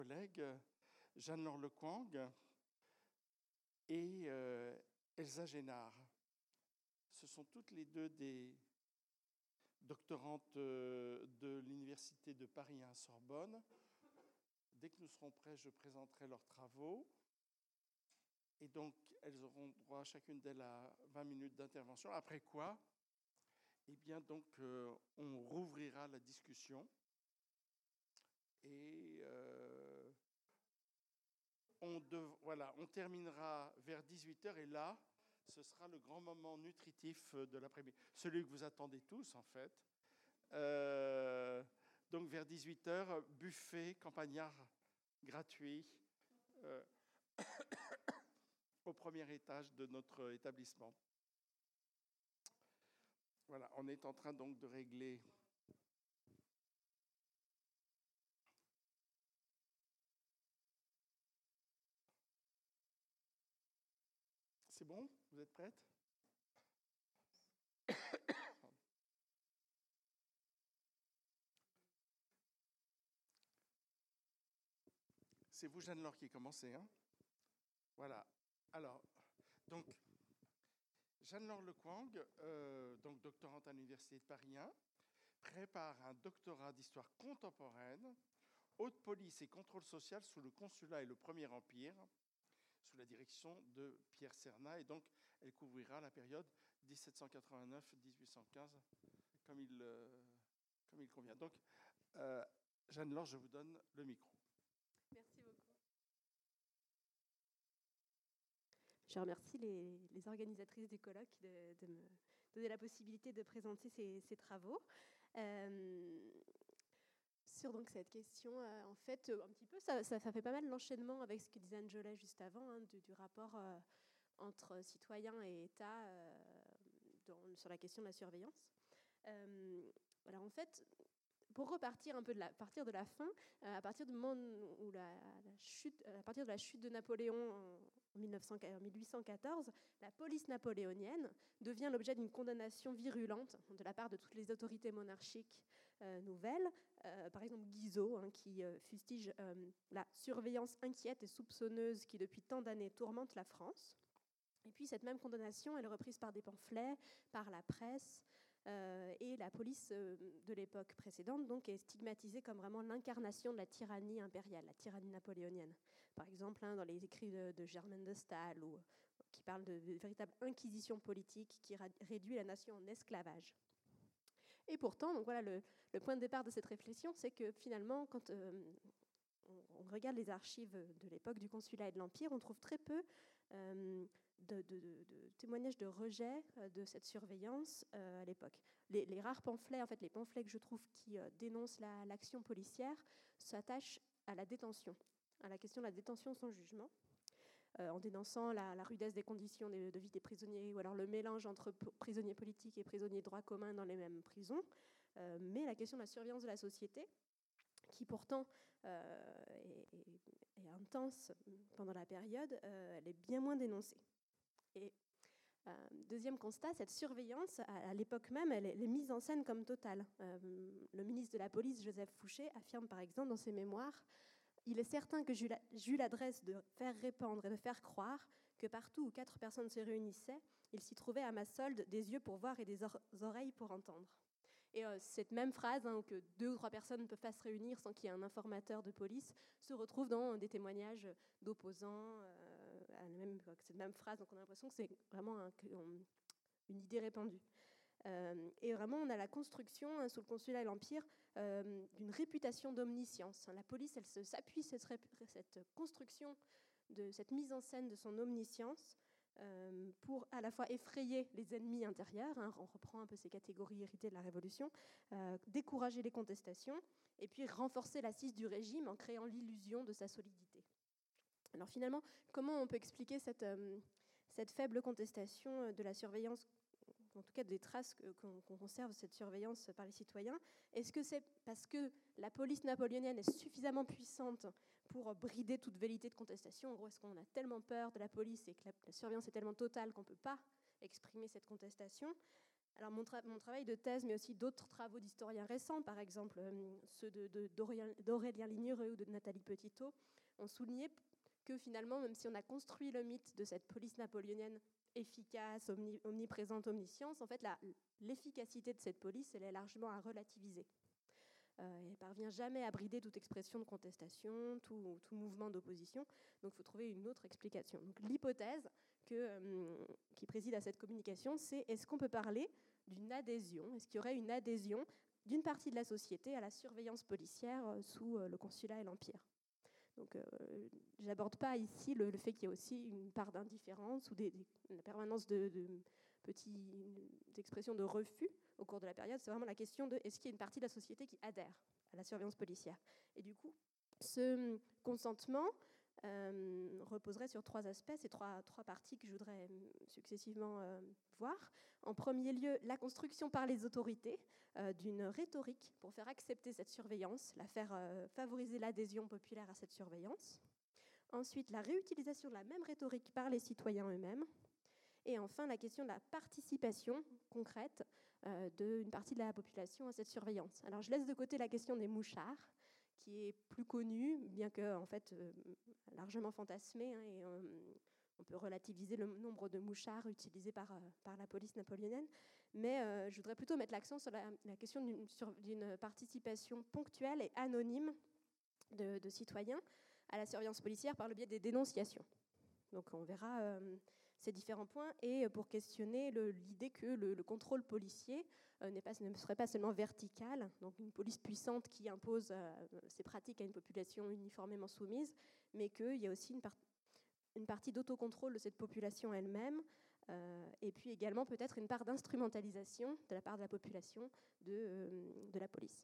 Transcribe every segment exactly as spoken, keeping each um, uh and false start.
collègues Jeanne-Laure Lequang et euh, Elsa Génard. Ce sont toutes les deux des doctorantes de l'Université de Paris à Sorbonne. Dès que nous serons prêts, je présenterai leurs travaux. Et donc, elles auront droit chacune d'elles à vingt minutes d'intervention. Après quoi, eh bien, donc, euh, on rouvrira la discussion. Et euh, on, dev, voilà, on terminera vers dix-huit heures. Et là, ce sera le grand moment nutritif de l'après-midi. Celui que vous attendez tous, en fait. Euh, donc, vers dix-huit heures, buffet campagnard gratuit euh, au premier étage de notre établissement. Voilà, on est en train donc de régler... C'est bon? Vous êtes prête? C'est vous, Jeanne-Laure, qui commencez, hein? Voilà. Alors, donc, Jeanne-Laure Lequang, euh, donc doctorante à l'Université de Paris un, prépare un doctorat d'histoire contemporaine, haute police et contrôle social sous le Consulat et le Premier Empire, sous la direction de Pierre Cernat. Et donc, elle couvrira la période dix-sept cent quatre-vingt-neuf à dix-huit cent quinze, comme il, euh, comme il convient. Donc, euh, Jeanne-Laure, je vous donne le micro. Merci beaucoup. Je remercie les, les organisatrices du colloque de, de me donner la possibilité de présenter ces, ces travaux. Euh, sur donc cette question, euh, en fait, un petit peu, ça, ça, ça fait pas mal l'enchaînement avec ce que disait Angela juste avant, hein, du, du rapport euh, entre citoyens et État euh, dans, sur la question de la surveillance. Euh, voilà, en fait, pour repartir un peu de la, partir de la fin, euh, à partir du moment où la, la chute, à partir de la chute de Napoléon en, en mille huit cent quatorze, la police napoléonienne devient l'objet d'une condamnation virulente de la part de toutes les autorités monarchiques euh, nouvelles. Euh, par exemple, Guizot, hein, qui euh, fustige euh, la surveillance inquiète et soupçonneuse qui depuis tant d'années tourmente la France. Et puis cette même condamnation, elle est reprise par des pamphlets, par la presse, euh, et la police euh, de l'époque précédente donc, est stigmatisée comme vraiment l'incarnation de la tyrannie impériale, la tyrannie napoléonienne. Par exemple, hein, dans les écrits de, de Germaine de Staël, ou, qui parlent de, de véritable inquisition politique qui ra- réduit la nation en esclavage. Et pourtant, donc voilà, le, le point de départ de cette réflexion, c'est que finalement, quand euh, on, on regarde les archives de l'époque du Consulat et de l'Empire, on trouve très peu euh, de, de, de, de témoignages de rejet euh, de cette surveillance euh, à l'époque. Les, les rares pamphlets, en fait, les pamphlets que je trouve qui euh, dénoncent la, l'action policière s'attachent à la détention, à la question de la détention sans jugement. Euh, en dénonçant la, la rudesse des conditions de, de vie des prisonniers, ou alors le mélange entre p- prisonniers politiques et prisonniers de droit commun dans les mêmes prisons. Euh, mais la question de la surveillance de la société, qui pourtant euh, est, est, est intense pendant la période, euh, elle est bien moins dénoncée. Et euh, deuxième constat, cette surveillance, à, à l'époque même, elle est, elle est mise en scène comme totale. Euh, le ministre de la Police, Joseph Fouché, affirme par exemple dans ses mémoires: il est certain que j'eus l'adresse de faire répandre et de faire croire que partout où quatre personnes se réunissaient, il s'y trouvait à ma solde des yeux pour voir et des oreilles pour entendre. Et euh, cette même phrase, hein, que deux ou trois personnes ne peuvent pas se réunir sans qu'il y ait un informateur de police, se retrouve dans des témoignages d'opposants euh, à la même, cette même phrase. Donc on a l'impression que c'est vraiment un, une idée répandue. Euh, et vraiment, on a la construction, hein, sous le Consulat et l'Empire, euh, d'une réputation d'omniscience. La police, elle se, s'appuie sur cette, cette construction, de cette mise en scène de son omniscience euh, pour à la fois effrayer les ennemis intérieurs, hein, on reprend un peu ces catégories héritées de la Révolution, euh, décourager les contestations, et puis renforcer l'assise du régime en créant l'illusion de sa solidité. Alors finalement, comment on peut expliquer cette, euh, cette faible contestation de la surveillance, en tout cas des traces qu'on conserve cette surveillance par les citoyens? Est-ce que c'est parce que la police napoléonienne est suffisamment puissante pour brider toute velléité de contestation? En gros, est-ce qu'on a tellement peur de la police et que la surveillance est tellement totale qu'on ne peut pas exprimer cette contestation? Alors mon, tra- mon travail de thèse, mais aussi d'autres travaux d'historiens récents, par exemple euh, ceux de, de, d'Aurélien, d'Aurélien Lignereux ou de Nathalie Petitot, ont souligné que finalement, même si on a construit le mythe de cette police napoléonienne efficace, omni, omniprésente, omniscience, en fait, la, l'efficacité de cette police, elle est largement à relativiser. Euh, elle ne parvient jamais à brider toute expression de contestation, tout, tout mouvement d'opposition. Donc il faut trouver une autre explication. Donc, l'hypothèse que, euh, qui préside à cette communication, c'est est-ce qu'on peut parler d'une adhésion, est-ce qu'il y aurait une adhésion d'une partie de la société à la surveillance policière euh, sous euh, le Consulat et l'Empire. Donc euh, je n'aborde pas ici le, le fait qu'il y ait aussi une part d'indifférence ou des, des, la permanence de, de petites expressions de refus au cours de la période. C'est vraiment la question de est-ce qu'il y a une partie de la société qui adhère à la surveillance policière. Et du coup, ce consentement euh, reposerait sur trois aspects, ces trois, trois parties que je voudrais successivement euh, voir. En premier lieu, la construction par les autorités euh, d'une rhétorique pour faire accepter cette surveillance, la faire euh, favoriser l'adhésion populaire à cette surveillance. Ensuite, la réutilisation de la même rhétorique par les citoyens eux-mêmes. Et enfin, la question de la participation concrète euh, d'une partie de la population à cette surveillance. Alors, je laisse de côté la question des mouchards, qui est plus connue, bien que en fait euh, largement fantasmée, hein, et euh, on peut relativiser le nombre de mouchards utilisés par, euh, par la police napoléonienne. Mais euh, je voudrais plutôt mettre l'accent sur la, la question d'une, sur, d'une participation ponctuelle et anonyme de, de citoyens à la surveillance policière par le biais des dénonciations. Donc on verra euh, ces différents points, et pour questionner le, l'idée que le, le contrôle policier euh, n'est pas, ne serait pas seulement vertical, donc une police puissante qui impose euh, ses pratiques à une population uniformément soumise, mais qu'il y a aussi une, part, une partie d'autocontrôle de cette population elle-même, euh, et puis également peut-être une part d'instrumentalisation de la part de la population de, euh, de la police.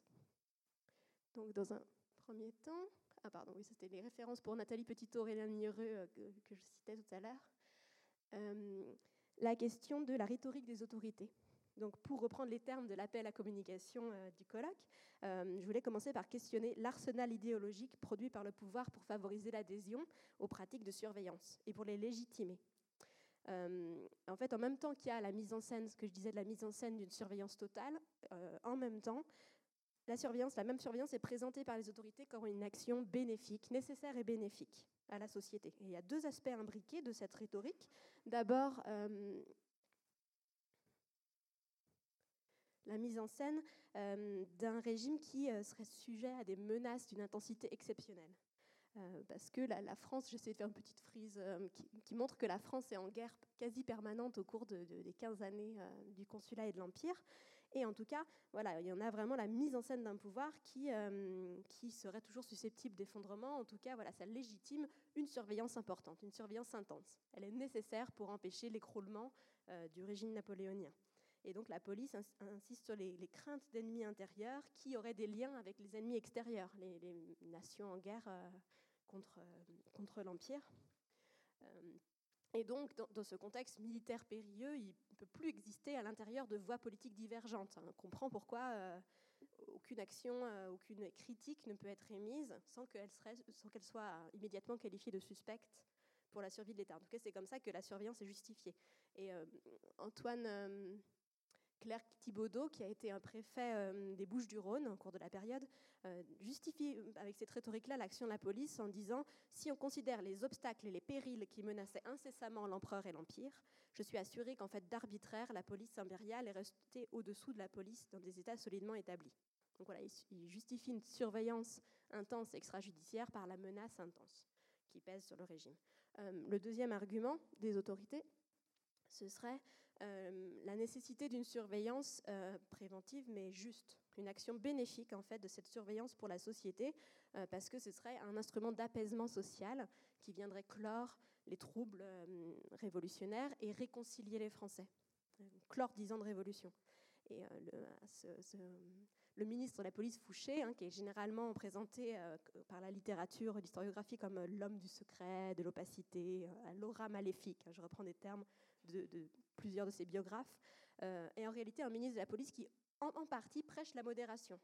Donc dans un premier temps... Ah pardon, oui, c'était les références pour Nathalie Petitot, Aurélien Lignereux euh, que, que je citais tout à l'heure. Euh, la question de la rhétorique des autorités. Donc, pour reprendre les termes de l'appel à communication euh, du colloque, euh, je voulais commencer par questionner l'arsenal idéologique produit par le pouvoir pour favoriser l'adhésion aux pratiques de surveillance et pour les légitimer. Euh, en fait, en même temps qu'il y a la mise en scène, ce que je disais de la mise en scène d'une surveillance totale, euh, en même temps, la surveillance, la même surveillance est présentée par les autorités comme une action bénéfique, nécessaire et bénéfique à la société. Et il y a deux aspects imbriqués de cette rhétorique. D'abord, euh, la mise en scène euh, d'un régime qui euh, serait sujet à des menaces d'une intensité exceptionnelle. Euh, parce que la, la France, j'essaie de faire une petite frise euh, qui, qui montre que la France est en guerre quasi permanente au cours de, de, des quinze années euh, du Consulat et de l'Empire. Et en tout cas, voilà, il y en a vraiment la mise en scène d'un pouvoir qui, euh, qui serait toujours susceptible d'effondrement. En tout cas, voilà, ça légitime une surveillance importante, une surveillance intense. Elle est nécessaire pour empêcher l'écroulement euh, du régime napoléonien. Et donc la police ins- insiste sur les, les craintes d'ennemis intérieurs qui auraient des liens avec les ennemis extérieurs, les, les nations en guerre euh, contre, euh, contre l'Empire. Euh, Et donc, dans, dans ce contexte militaire périlleux, il ne peut plus exister à l'intérieur de voies politiques divergentes. On comprend pourquoi euh, aucune action, euh, aucune critique ne peut être émise sans qu'elle, serait, sans qu'elle soit immédiatement qualifiée de suspecte pour la survie de l'État. En tout cas, c'est comme ça que la surveillance est justifiée. Et euh, Antoine euh, Clerc-Thibaudot, qui a été un préfet euh, des Bouches-du-Rhône au cours de la période, euh, justifie avec cette rhétorique-là l'action de la police en disant « Si on considère les obstacles et les périls qui menaçaient incessamment l'empereur et l'Empire, je suis assuré qu'en fait d'arbitraire, la police impériale est restée au-dessous de la police dans des États solidement établis. » Donc voilà, il justifie une surveillance intense extrajudiciaire par la menace intense qui pèse sur le régime. Euh, le deuxième argument des autorités, ce serait euh, la nécessité d'une surveillance euh, préventive mais juste, une action bénéfique en fait de cette surveillance pour la société, euh, parce que ce serait un instrument d'apaisement social qui viendrait clore les troubles euh, révolutionnaires et réconcilier les Français, clore dix ans de révolution. Et euh, le, ce, ce, le ministre de la police Fouché, hein, qui est généralement présenté euh, par la littérature, l'historiographie comme euh, l'homme du secret, de l'opacité, euh, l'aura maléfique, hein, je reprends des termes de, de plusieurs de ses biographes, euh, est en réalité un ministre de la police qui, en, en partie, prêche la modération.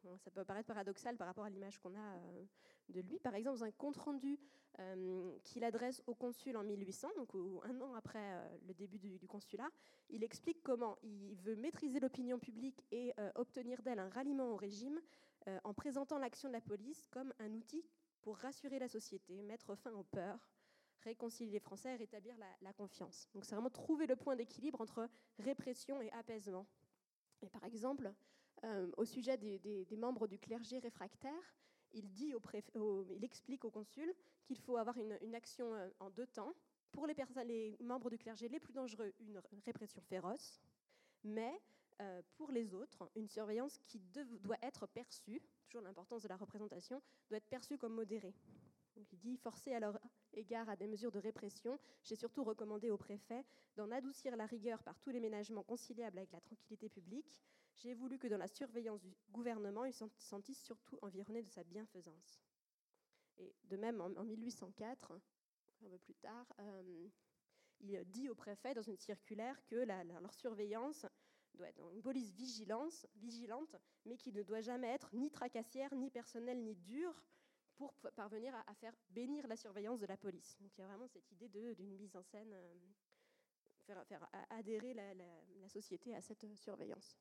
Ça peut paraître paradoxal par rapport à l'image qu'on a euh, de lui. Par exemple, dans un compte-rendu euh, qu'il adresse au consul en mille huit cents, donc au, un an après euh, le début du, du consulat, il explique comment il veut maîtriser l'opinion publique et euh, obtenir d'elle un ralliement au régime euh, en présentant l'action de la police comme un outil pour rassurer la société, mettre fin aux peurs, réconcilier les Français et rétablir la, la confiance. Donc c'est vraiment trouver le point d'équilibre entre répression et apaisement. Et par exemple, euh, au sujet des, des, des membres du clergé réfractaire, il, dit au préfet, au, il explique au consul qu'il faut avoir une, une action euh, en deux temps. Pour les, personnes, les membres du clergé les plus dangereux, une répression féroce, mais euh, pour les autres, une surveillance qui dev, doit être perçue, toujours l'importance de la représentation, doit être perçue comme modérée. Donc il dit, forcé à leur égard à des mesures de répression, j'ai surtout recommandé au préfet d'en adoucir la rigueur par tous les ménagements conciliables avec la tranquillité publique. J'ai voulu que dans la surveillance du gouvernement, il se sentisse surtout environné de sa bienfaisance. Et de même, en, en mille huit cent quatre, un peu plus tard, euh, il dit au préfet dans une circulaire que la, la, leur surveillance doit être une police vigilance, vigilante, mais qui ne doit jamais être ni tracassière, ni personnelle, ni dure, pour parvenir à, à faire bénir la surveillance de la police. Donc il y a vraiment cette idée de, d'une mise en scène, euh, faire, faire adhérer la, la, la société à cette surveillance.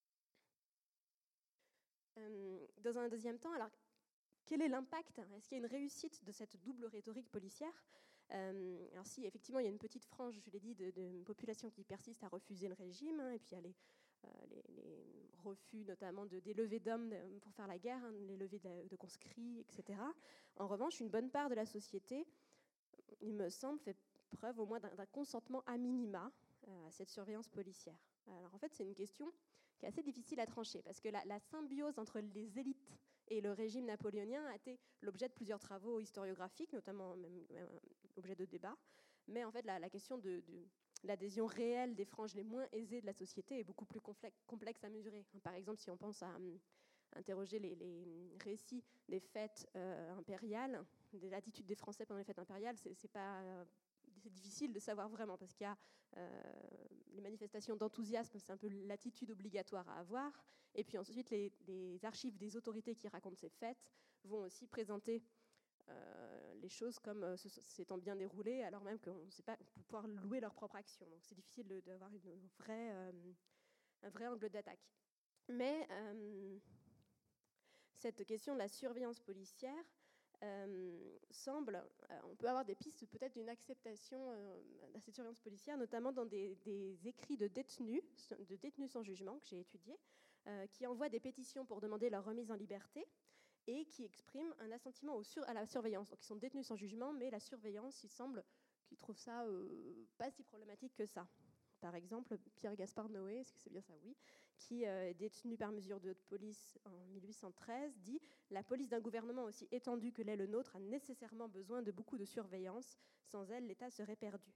Euh, dans un deuxième temps, alors, quel est l'impact ? Est-ce qu'il y a une réussite de cette double rhétorique policière ? euh, Alors si, effectivement, il y a une petite frange, je l'ai dit, de, de population qui persiste à refuser le régime, hein, et puis il y a les, euh, les, les refus notamment de, des levées d'hommes pour faire la guerre, hein, les levées de, de conscrits, et cetera. En revanche, une bonne part de la société, il me semble, fait preuve au moins d'un, d'un consentement à minima euh, à cette surveillance policière. Alors en fait, c'est une question qui est assez difficile à trancher, parce que la, la symbiose entre les élites et le régime napoléonien a été l'objet de plusieurs travaux historiographiques, notamment même, même objet de débat. Mais en fait, la, la question de, de l'adhésion réelle des franges les moins aisées de la société est beaucoup plus complexe à mesurer. Par exemple, si on pense à um, interroger les, les récits des fêtes euh, impériales, des attitudes des Français pendant les fêtes impériales, c'est, c'est pas... Euh, c'est difficile de savoir vraiment, parce qu'il y a euh, les manifestations d'enthousiasme, c'est un peu l'attitude obligatoire à avoir, et puis ensuite les, les archives des autorités qui racontent ces fêtes vont aussi présenter euh, les choses comme euh, s'étant bien déroulées, alors même qu'on ne sait pas pouvoir louer leur propre action. Donc c'est difficile de, d'avoir une vraie, euh, un vrai angle d'attaque. Mais euh, cette question de la surveillance policière Euh, semble, euh, on peut avoir des pistes peut-être d'une acceptation euh, de cette surveillance policière, notamment dans des, des écrits de détenus, de détenus sans jugement que j'ai étudiés, euh, qui envoient des pétitions pour demander leur remise en liberté et qui expriment un assentiment au sur, à la surveillance. Donc ils sont détenus sans jugement, mais la surveillance, il semble qu'ils trouvent ça euh, pas si problématique que ça. Par exemple, Pierre-Gaspard Noé, est-ce que c'est bien ça ? Oui, qui euh, est détenu par mesure de police en mille huit cent treize, dit « La police d'un gouvernement aussi étendu que l'est le nôtre a nécessairement besoin de beaucoup de surveillance. Sans elle, l'État serait perdu.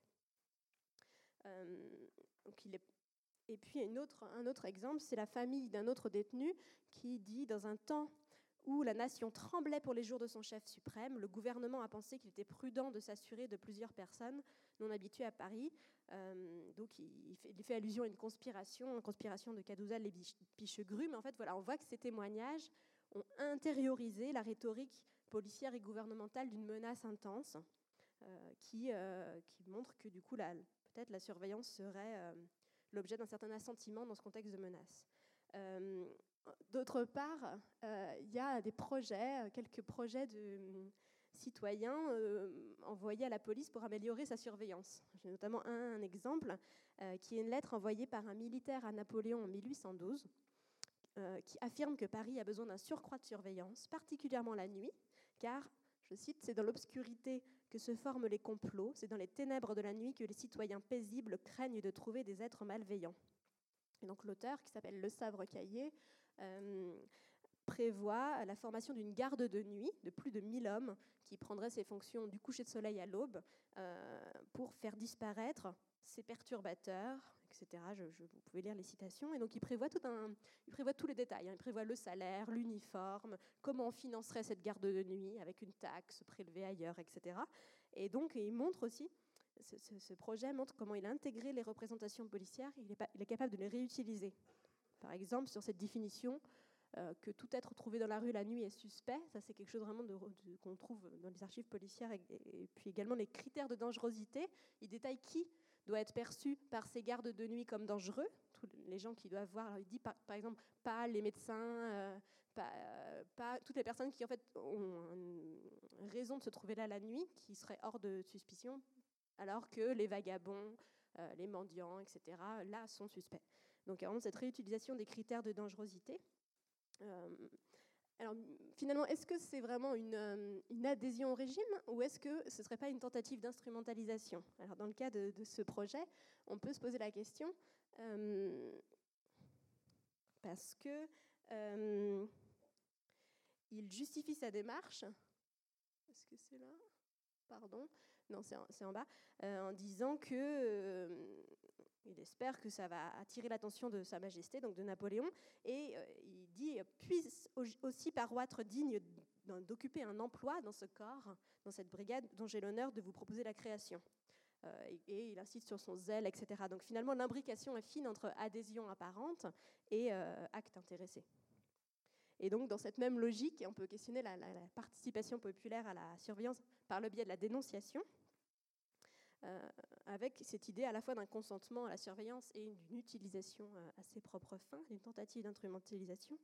Euh, » donc il est... Et puis une autre, un autre exemple, c'est la famille d'un autre détenu qui dit « Dans un temps où la nation tremblait pour les jours de son chef suprême, le gouvernement a pensé qu'il était prudent de s'assurer de plusieurs personnes non habituées à Paris. Euh, donc il fait, il fait allusion à une conspiration, une conspiration de Cadouzal et Pichegru, mais en fait, voilà, on voit que ces témoignages ont intériorisé la rhétorique policière et gouvernementale d'une menace intense, euh, qui, euh, qui montre que du coup, la, peut-être la surveillance serait euh, l'objet d'un certain assentiment dans ce contexte de menace. Euh, D'autre part, euh, il y a des projets, quelques projets de euh, citoyens euh, envoyés à la police pour améliorer sa surveillance. J'ai notamment un, un exemple, euh, qui est une lettre envoyée par un militaire à Napoléon en mille huit cent douze, euh, qui affirme que Paris a besoin d'un surcroît de surveillance, particulièrement la nuit, car, je cite, « c'est dans l'obscurité que se forment les complots, c'est dans les ténèbres de la nuit que les citoyens paisibles craignent de trouver des êtres malveillants. » Et donc l'auteur, qui s'appelle Le Savre-Caillé, Euh, prévoit la formation d'une garde de nuit de plus de mille hommes qui prendraient ses fonctions du coucher de soleil à l'aube euh, pour faire disparaître ces perturbateurs, et cetera. Je, je, vous pouvez lire les citations. Et donc il prévoit, tout un, il prévoit tous les détails. Hein. Il prévoit le salaire, l'uniforme, comment on financerait cette garde de nuit avec une taxe prélevée ailleurs, et cetera. Et donc il montre aussi, ce, ce, ce projet montre comment il a intégré les représentations policières. Il est, pas, il est capable de les réutiliser. Par exemple, sur cette définition euh, que tout être trouvé dans la rue la nuit est suspect. Ça, c'est quelque chose vraiment de, de, qu'on trouve dans les archives policières. Et, et puis également les critères de dangerosité. Il détaille qui doit être perçu par ces gardes de nuit comme dangereux. Tous les gens qui doivent voir. Alors, il dit par, par exemple pas les médecins, euh, pas, euh, pas toutes les personnes qui en fait ont une raison de se trouver là la nuit, qui seraient hors de suspicion, alors que les vagabonds, euh, les mendiants, et cetera, là, sont suspects. Donc, il y a vraiment cette réutilisation des critères de dangerosité. Euh, alors, finalement, est-ce que c'est vraiment une, une adhésion au régime ou est-ce que ce ne serait pas une tentative d'instrumentalisation? Alors, dans le cas de, de ce projet, on peut se poser la question euh, parce que euh, il justifie sa démarche. Est-ce que c'est là? Pardon. Non, c'est en, c'est en bas. Euh, en disant que euh, il espère que ça va attirer l'attention de Sa Majesté, donc de Napoléon, et euh, il dit « puisse aussi paroître digne d'occuper un emploi dans ce corps, dans cette brigade, dont j'ai l'honneur de vous proposer la création. Euh, » et, et il insiste sur son zèle, et cetera. Donc finalement, l'imbrication est fine entre adhésion apparente et euh, acte intéressé. Et donc, dans cette même logique, on peut questionner la, la, la participation populaire à la surveillance par le biais de la dénonciation, euh, avec cette idée à la fois d'un consentement à la surveillance et d'une utilisation euh, à ses propres fins, d'une tentative d'instrumentalisation.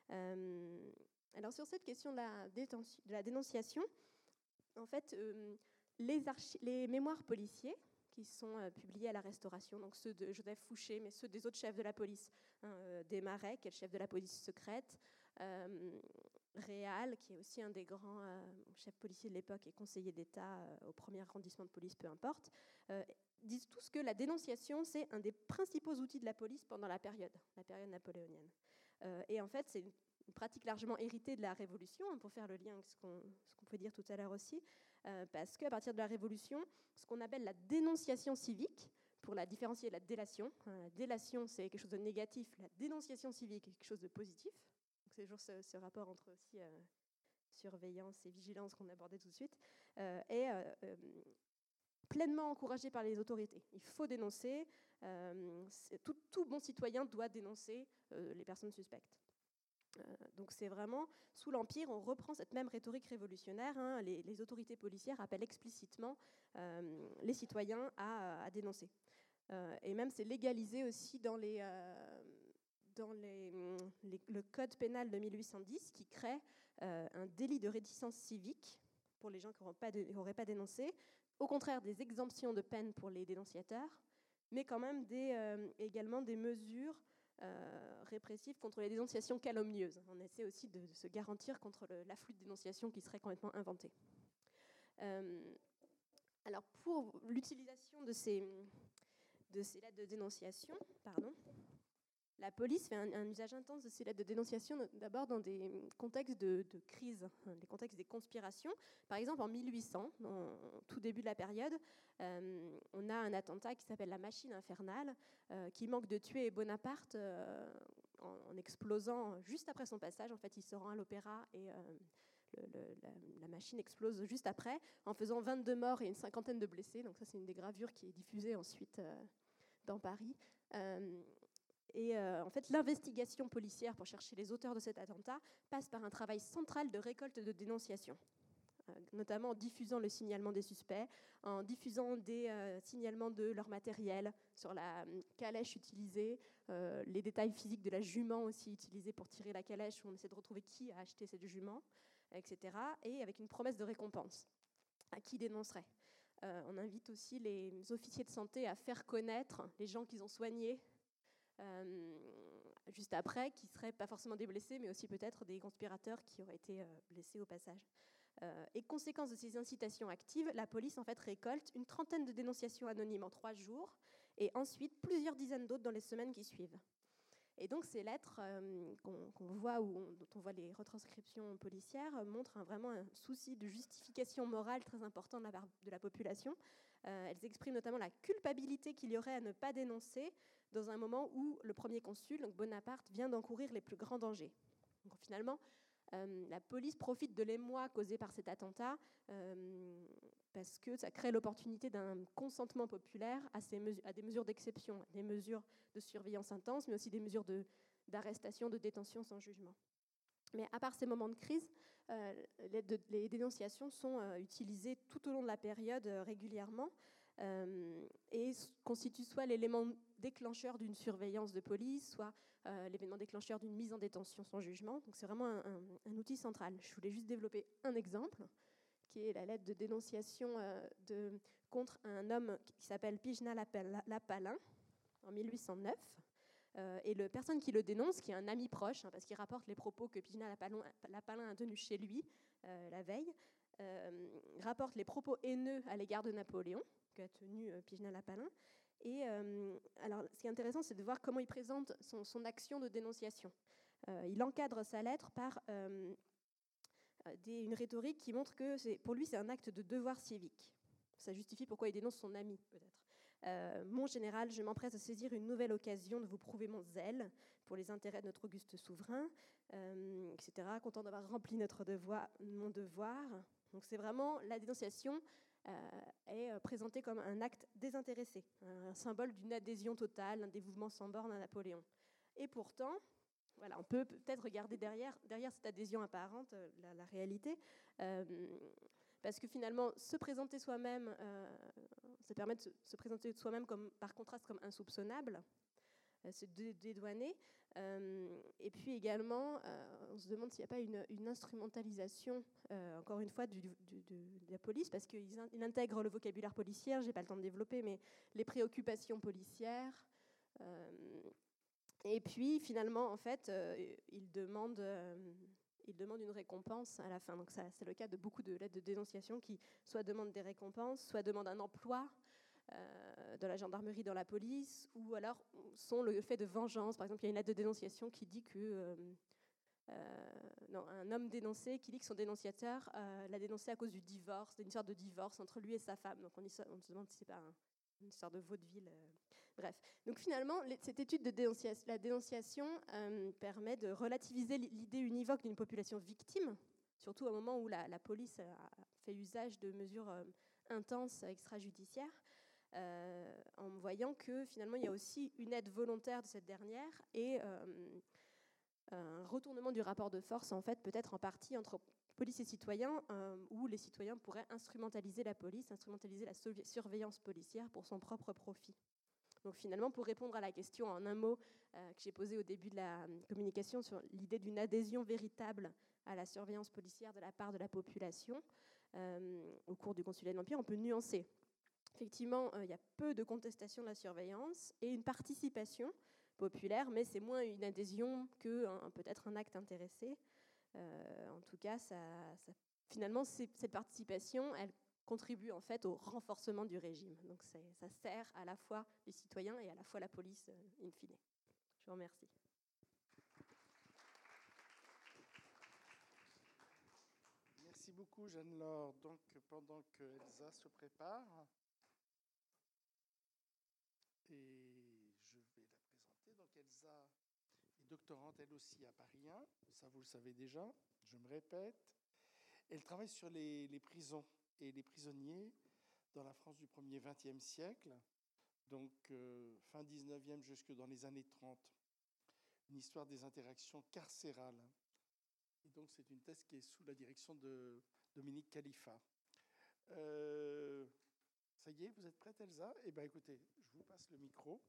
Euh, alors, sur cette question de la, détention, de la dénonciation, en fait, euh, les, archi- les mémoires policiers qui sont euh, publiés à la Restauration, donc ceux de Joseph Fouché, mais ceux des autres chefs de la police, hein, euh, Desmarais, qui est le chef de la police secrète, euh, Réal, qui est aussi un des grands euh, chefs policiers de l'époque et conseiller d'État euh, au premier arrondissement de police, peu importe, euh, disent tous que la dénonciation, c'est un des principaux outils de la police pendant la période, la période napoléonienne. Euh, et en fait, c'est une, une pratique largement héritée de la Révolution, hein, pour faire le lien avec ce qu'on, ce qu'on pouvait dire tout à l'heure aussi, euh, parce qu'à partir de la Révolution, ce qu'on appelle la dénonciation civique, pour la différencier de la délation, hein, la délation, c'est quelque chose de négatif, la dénonciation civique est quelque chose de positif. Donc c'est toujours ce, ce rapport entre aussi euh, surveillance et vigilance qu'on abordait tout de suite, euh, est euh, euh, pleinement encouragé par les autorités. Il faut dénoncer, euh, tout, tout bon citoyen doit dénoncer euh, les personnes suspectes. Euh, donc c'est vraiment, sous l'Empire, on reprend cette même rhétorique révolutionnaire, hein, les, les autorités policières appellent explicitement euh, les citoyens à, à dénoncer. Euh, et même c'est légalisé aussi dans les... Euh, dans les, les, le code pénal de mille huit cent dix qui crée euh, un délit de réticence civique pour les gens qui n'auraient pas, pas dénoncé, au contraire des exemptions de peine pour les dénonciateurs, mais quand même des, euh, également des mesures euh, répressives contre les dénonciations calomnieuses. On essaie aussi de, de se garantir contre le, l'afflux de dénonciations qui serait complètement inventé. Euh, alors pour l'utilisation de ces, de ces lettres de dénonciation, pardon, la police fait un, un usage intense de ces lettres de dénonciation, d'abord dans des contextes de, de crise, hein, les contextes des conspirations. Par exemple, en mille huit cents, en tout début de la période, euh, on a un attentat qui s'appelle la Machine infernale, euh, qui manque de tuer Bonaparte euh, en, en explosant juste après son passage. En fait, il se rend à l'opéra et euh, le, le, la, la machine explose juste après, en faisant vingt-deux morts et une cinquantaine de blessés. Donc ça, c'est une des gravures qui est diffusée ensuite euh, dans Paris. Euh, Et euh, en fait, l'investigation policière pour chercher les auteurs de cet attentat passe par un travail central de récolte de dénonciation, euh, notamment en diffusant le signalement des suspects, en diffusant des euh, signalements de leur matériel sur la euh, calèche utilisée, euh, les détails physiques de la jument aussi utilisée pour tirer la calèche, où on essaie de retrouver qui a acheté cette jument, et cetera. Et avec une promesse de récompense à qui dénoncerait. Euh, on invite aussi les officiers de santé à faire connaître les gens qu'ils ont soignés, Euh, juste après, qui ne seraient pas forcément des blessés, mais aussi peut-être des conspirateurs qui auraient été euh, blessés au passage. Euh, et conséquence de ces incitations actives, la police en fait récolte une trentaine de dénonciations anonymes en trois jours, et ensuite plusieurs dizaines d'autres dans les semaines qui suivent. Et donc ces lettres euh, qu'on, qu'on voit, ou on, dont on voit les retranscriptions policières, euh, montrent un, vraiment un souci de justification morale très important de la part de la population. Euh, elles expriment notamment la culpabilité qu'il y aurait à ne pas dénoncer dans un moment où le premier consul, donc Bonaparte, vient d'encourir les plus grands dangers. Donc finalement, euh, la police profite de l'émoi causé par cet attentat euh, parce que ça crée l'opportunité d'un consentement populaire à, ces mesu- à des mesures d'exception, des mesures de surveillance intense, mais aussi des mesures de, d'arrestation, de détention sans jugement. Mais à part ces moments de crise, euh, les, de, les dénonciations sont euh, utilisées tout au long de la période euh, régulièrement euh, et constituent soit l'élément déclencheur d'une surveillance de police, soit euh, l'événement déclencheur d'une mise en détention sans jugement. Donc c'est vraiment un, un, un outil central. Je voulais juste développer un exemple, qui est la lettre de dénonciation euh, de, contre un homme qui s'appelle Pijna Lapalin en mille huit cent neuf. Euh, et la personne qui le dénonce, qui est un ami proche, hein, parce qu'il rapporte les propos que Pijna Lapalin a tenus chez lui euh, la veille, euh, rapporte les propos haineux à l'égard de Napoléon, qu'a tenu euh, Pijna Lapalin. Et euh, alors, ce qui est intéressant, c'est de voir comment il présente son, son action de dénonciation. Euh, il encadre sa lettre par euh, des, une rhétorique qui montre que c'est, pour lui, c'est un acte de devoir civique. Ça justifie pourquoi il dénonce son ami, peut-être. Euh, mon général, je m'empresse à saisir une nouvelle occasion de vous prouver mon zèle pour les intérêts de notre auguste souverain, euh, et cetera. Content d'avoir rempli notre devoir, mon devoir. Donc c'est vraiment la dénonciation euh, est présentée comme un acte désintéressé, un symbole d'une adhésion totale, un dévouement sans borne à Napoléon. Et pourtant, voilà, on peut peut-être regarder derrière, derrière cette adhésion apparente la, la réalité. Euh, Parce que finalement, se présenter soi-même, euh, ça permet de se, se présenter soi-même comme, par contraste comme insoupçonnable, euh, se dé- dédouaner. Euh, et puis également, euh, on se demande s'il n'y a pas une, une instrumentalisation, euh, encore une fois, du, du, de, de la police, parce qu'il in, intègre le vocabulaire policier, je n'ai pas le temps de développer, mais les préoccupations policières. Euh, et puis finalement, en fait, euh, il demande... Euh, il demande une récompense à la fin. Donc ça, c'est le cas de beaucoup de lettres de dénonciation qui soit demandent des récompenses, soit demandent un emploi euh, de la gendarmerie dans la police, ou alors sont le fait de vengeance. Par exemple, il y a une lettre de dénonciation qui dit que... Euh, euh, non, un homme dénoncé qui dit que son dénonciateur euh, l'a dénoncé à cause du divorce, d'une histoire de divorce entre lui et sa femme. Donc on, y, on se demande si c'est pas un, une histoire de vaudeville. Euh, bref. Donc finalement, les, cette étude de dénonciation, la dénonciation euh, permet de relativiser l'idée univoque d'une population victime, surtout au moment où la, la police a fait usage de mesures euh, intenses extrajudiciaires, euh, en voyant que finalement il y a aussi une aide volontaire de cette dernière et euh, un retournement du rapport de force, en fait, peut-être en partie entre police et citoyens, euh, où les citoyens pourraient instrumentaliser la police, instrumentaliser la surveillance policière pour son propre profit. Donc finalement, pour répondre à la question en un mot euh, que j'ai posée au début de la communication sur l'idée d'une adhésion véritable à la surveillance policière de la part de la population euh, au cours du Consulat de l'Empire, on peut nuancer. Effectivement, il euh, y a peu de contestation de la surveillance et une participation populaire, mais c'est moins une adhésion que un, peut-être un acte intéressé. Euh, en tout cas, ça, ça, finalement, cette participation, elle contribue en fait au renforcement du régime. Donc ça sert à la fois les citoyens et à la fois la police, euh, in fine. Je vous remercie. Merci beaucoup, Jeanne-Laure. Donc, pendant que Elsa se prépare, et je vais la présenter. Donc, Elsa est doctorante, elle aussi, à Paris un. Ça, vous le savez déjà. Je me répète. Elle travaille sur les, les prisons et les prisonniers dans la France du premier vingtième siècle, donc euh, fin dix-neuvième jusque dans les années trente. Une histoire des interactions carcérales. Et donc, c'est une thèse qui est sous la direction de Dominique Khalifa. Euh, ça y est, vous êtes prête, Elsa? Eh bien, écoutez, je vous passe le micro.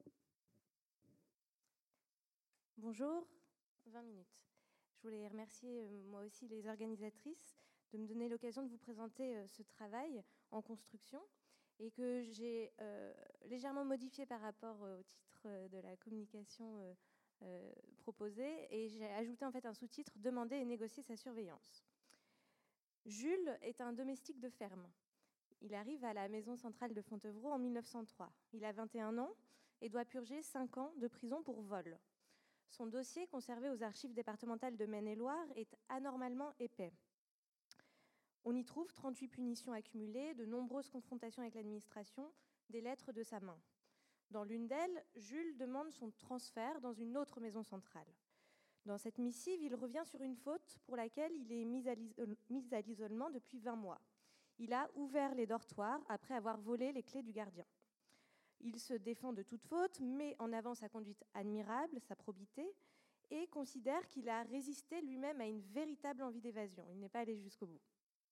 Bonjour, vingt minutes. Je voulais remercier euh, moi aussi les organisatrices de me donner l'occasion de vous présenter euh, ce travail en construction et que j'ai euh, légèrement modifié par rapport euh, au titre euh, de la communication euh, euh, proposée, et j'ai ajouté en fait un sous-titre « Demander et négocier sa surveillance ». Jules est un domestique de ferme. Il arrive à la maison centrale de Fontevraud en mille neuf cent trois. Il a vingt et un ans et doit purger cinq ans de prison pour vol. Son dossier, conservé aux archives départementales de Maine-et-Loire, est anormalement épais. On y trouve trente-huit punitions accumulées, de nombreuses confrontations avec l'administration, des lettres de sa main. Dans l'une d'elles, Jules demande son transfert dans une autre maison centrale. Dans cette missive, il revient sur une faute pour laquelle il est mis à, l'isol- mis à l'isolement depuis vingt mois. Il a ouvert les dortoirs après avoir volé les clés du gardien. Il se défend de toute faute, met en avant sa conduite admirable, sa probité, et considère qu'il a résisté lui-même à une véritable envie d'évasion. Il n'est pas allé jusqu'au bout.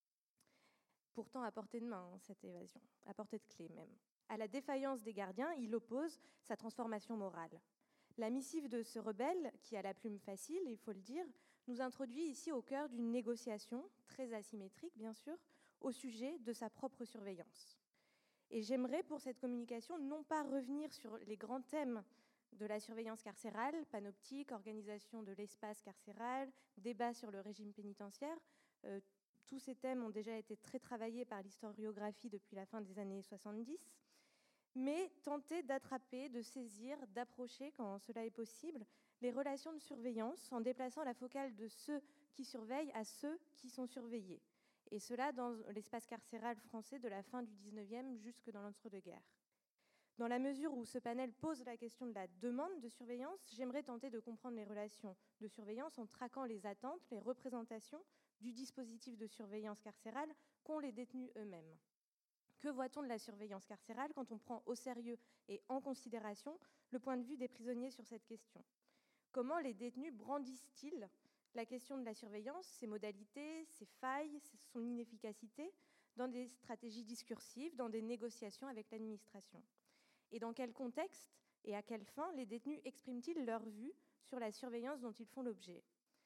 Pourtant à portée de main, hein, cette évasion, à portée de clé même. À la défaillance des gardiens, il oppose sa transformation morale. La missive de ce rebelle, qui a la plume facile, il faut le dire, nous introduit ici au cœur d'une négociation, très asymétrique bien sûr, au sujet de sa propre surveillance. Et j'aimerais pour cette communication non pas revenir sur les grands thèmes de la surveillance carcérale, panoptique, organisation de l'espace carcéral, débat sur le régime pénitentiaire. Euh, tous ces thèmes ont déjà été très travaillés par l'historiographie depuis la fin des années soixante-dix, mais tenter d'attraper, de saisir, d'approcher, quand cela est possible, les relations de surveillance en déplaçant la focale de ceux qui surveillent à ceux qui sont surveillés. Et cela dans l'espace carcéral français de la fin du dix-neuvième jusque dans l'entre-deux-guerres. Dans la mesure où ce panel pose la question de la demande de surveillance, j'aimerais tenter de comprendre les relations de surveillance en traquant les attentes, les représentations du dispositif de surveillance carcérale qu'ont les détenus eux-mêmes. Que voit-on de la surveillance carcérale quand on prend au sérieux et en considération le point de vue des prisonniers sur cette question ? Comment les détenus brandissent-ils la question de la surveillance, ses modalités, ses failles, son inefficacité, dans des stratégies discursives, dans des négociations avec l'administration ? Et dans quel contexte et à quelle fin les détenus expriment-ils leur vue sur la surveillance dont ils font l'objet ?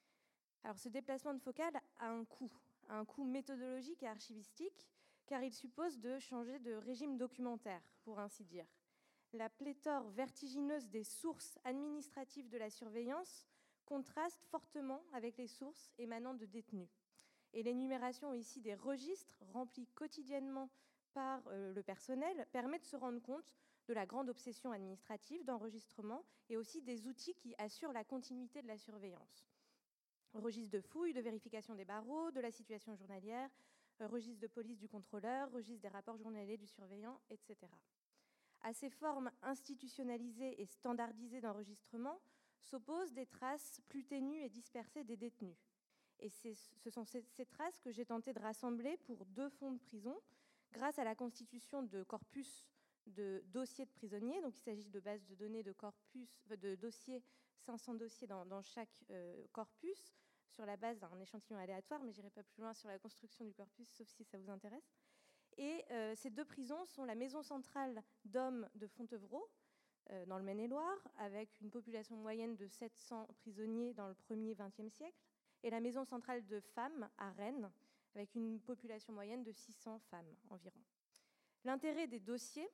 Alors ce déplacement de focale a un coût, un coût méthodologique et archivistique, car il suppose de changer de régime documentaire, pour ainsi dire. La pléthore vertigineuse des sources administratives de la surveillance contraste fortement avec les sources émanant de détenus. Et l'énumération ici des registres remplis quotidiennement par euh, le personnel permet de se rendre compte de la grande obsession administrative d'enregistrement et aussi des outils qui assurent la continuité de la surveillance. Registre de fouille, de vérification des barreaux, de la situation journalière, euh, registre de police du contrôleur, registre des rapports journaliers du surveillant, et cetera. À ces formes institutionnalisées et standardisées d'enregistrement s'opposent des traces plus ténues et dispersées des détenus. Et c'est, ce sont ces, ces traces que j'ai tenté de rassembler pour deux fonds de prison grâce à la constitution de corpus de dossiers de prisonniers. Donc il s'agit de bases de données de corpus, de dossiers, cinq cents dossiers dans, dans chaque euh, corpus, sur la base d'un échantillon aléatoire, mais je n'irai pas plus loin sur la construction du corpus, sauf si ça vous intéresse. Et euh, ces deux prisons sont la maison centrale d'hommes de Fontevraud, euh, dans le Maine-et-Loire, avec une population moyenne de sept cents prisonniers dans le premier vingtième siècle, et la maison centrale de femmes à Rennes, avec une population moyenne de six cents femmes environ. L'intérêt des dossiers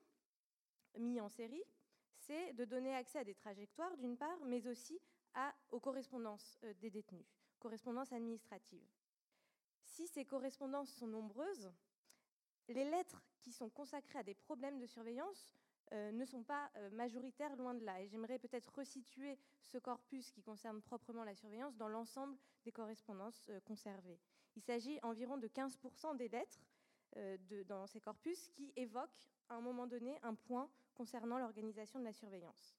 mis en série, c'est de donner accès à des trajectoires d'une part, mais aussi à, aux correspondances euh, des détenus, correspondances administratives. Si ces correspondances sont nombreuses, les lettres qui sont consacrées à des problèmes de surveillance euh, ne sont pas euh, majoritaires, loin de là. Et j'aimerais peut-être resituer ce corpus qui concerne proprement la surveillance dans l'ensemble des correspondances euh, conservées. Il s'agit environ de quinze pour cent des lettres euh, de, dans ces corpus qui évoquent à un moment donné un point concernant l'organisation de la surveillance.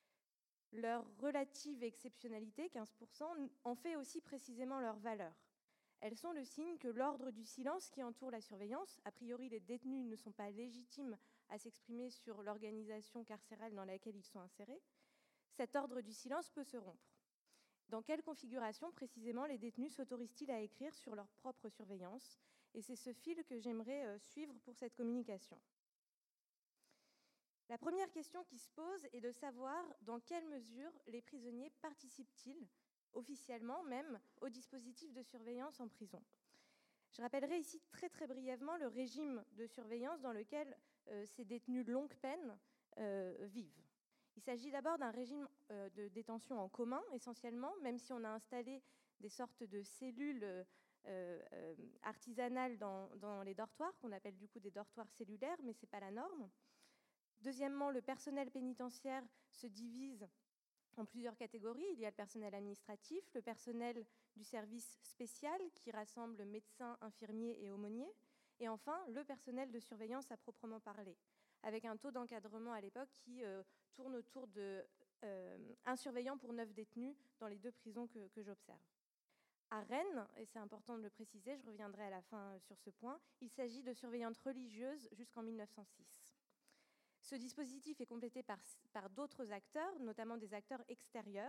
Leur relative exceptionnalité, quinze pour cent, en fait aussi précisément leur valeur. Elles sont le signe que l'ordre du silence qui entoure la surveillance, a priori les détenus ne sont pas légitimes à s'exprimer sur l'organisation carcérale dans laquelle ils sont insérés, cet ordre du silence peut se rompre. Dans quelle configuration précisément les détenus s'autorisent-ils à écrire sur leur propre surveillance ? Et c'est ce fil que j'aimerais suivre pour cette communication. La première question qui se pose est de savoir dans quelle mesure les prisonniers participent-ils officiellement même au dispositif de surveillance en prison. Je rappellerai ici très très brièvement le régime de surveillance dans lequel euh, ces détenus longue peine euh, vivent. Il s'agit d'abord d'un régime euh, de détention en commun essentiellement, même si on a installé des sortes de cellules euh, euh, artisanales dans, dans les dortoirs, qu'on appelle du coup des dortoirs cellulaires, mais ce n'est pas la norme. Deuxièmement, le personnel pénitentiaire se divise en plusieurs catégories. Il y a le personnel administratif, le personnel du service spécial qui rassemble médecins, infirmiers et aumôniers, et enfin le personnel de surveillance à proprement parler, avec un taux d'encadrement à l'époque qui euh, tourne autour de euh, un surveillant pour neuf détenus dans les deux prisons que, que j'observe. À Rennes, et c'est important de le préciser, je reviendrai à la fin sur ce point, il s'agit de surveillantes religieuses jusqu'en mille neuf cent six. Ce dispositif est complété par, par d'autres acteurs, notamment des acteurs extérieurs,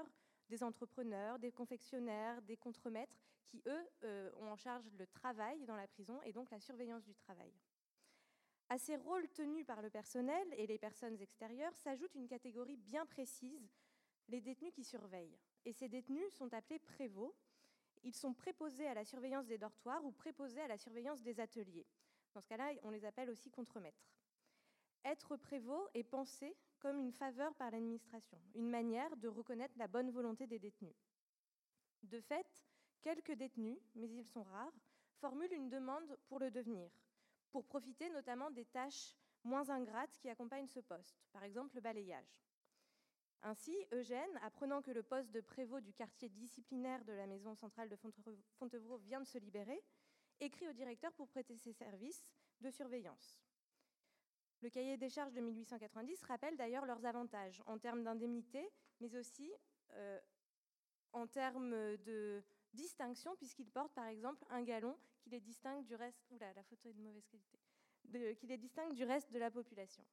des entrepreneurs, des confectionnaires, des contremaîtres, qui, eux, euh, ont en charge le travail dans la prison et donc la surveillance du travail. À ces rôles tenus par le personnel et les personnes extérieures s'ajoute une catégorie bien précise, les détenus qui surveillent. Et ces détenus sont appelés prévôts. Ils sont préposés à la surveillance des dortoirs ou préposés à la surveillance des ateliers. Dans ce cas-là, on les appelle aussi contremaîtres. Être prévôt est pensé comme une faveur par l'administration, une manière de reconnaître la bonne volonté des détenus. De fait, quelques détenus, mais ils sont rares, formulent une demande pour le devenir, pour profiter notamment des tâches moins ingrates qui accompagnent ce poste, par exemple le balayage. Ainsi, Eugène, apprenant que le poste de prévôt du quartier disciplinaire de la maison centrale de Fontevraud vient de se libérer, écrit au directeur pour prêter ses services de surveillance. Le cahier des charges de mille huit cent quatre-vingt-dix rappelle d'ailleurs leurs avantages en termes d'indemnité, mais aussi euh, en termes de distinction, puisqu'ils portent par exemple un galon qui les distingue du reste. Oula, la photo est de mauvaise qualité. De, qui les distingue du reste de la population.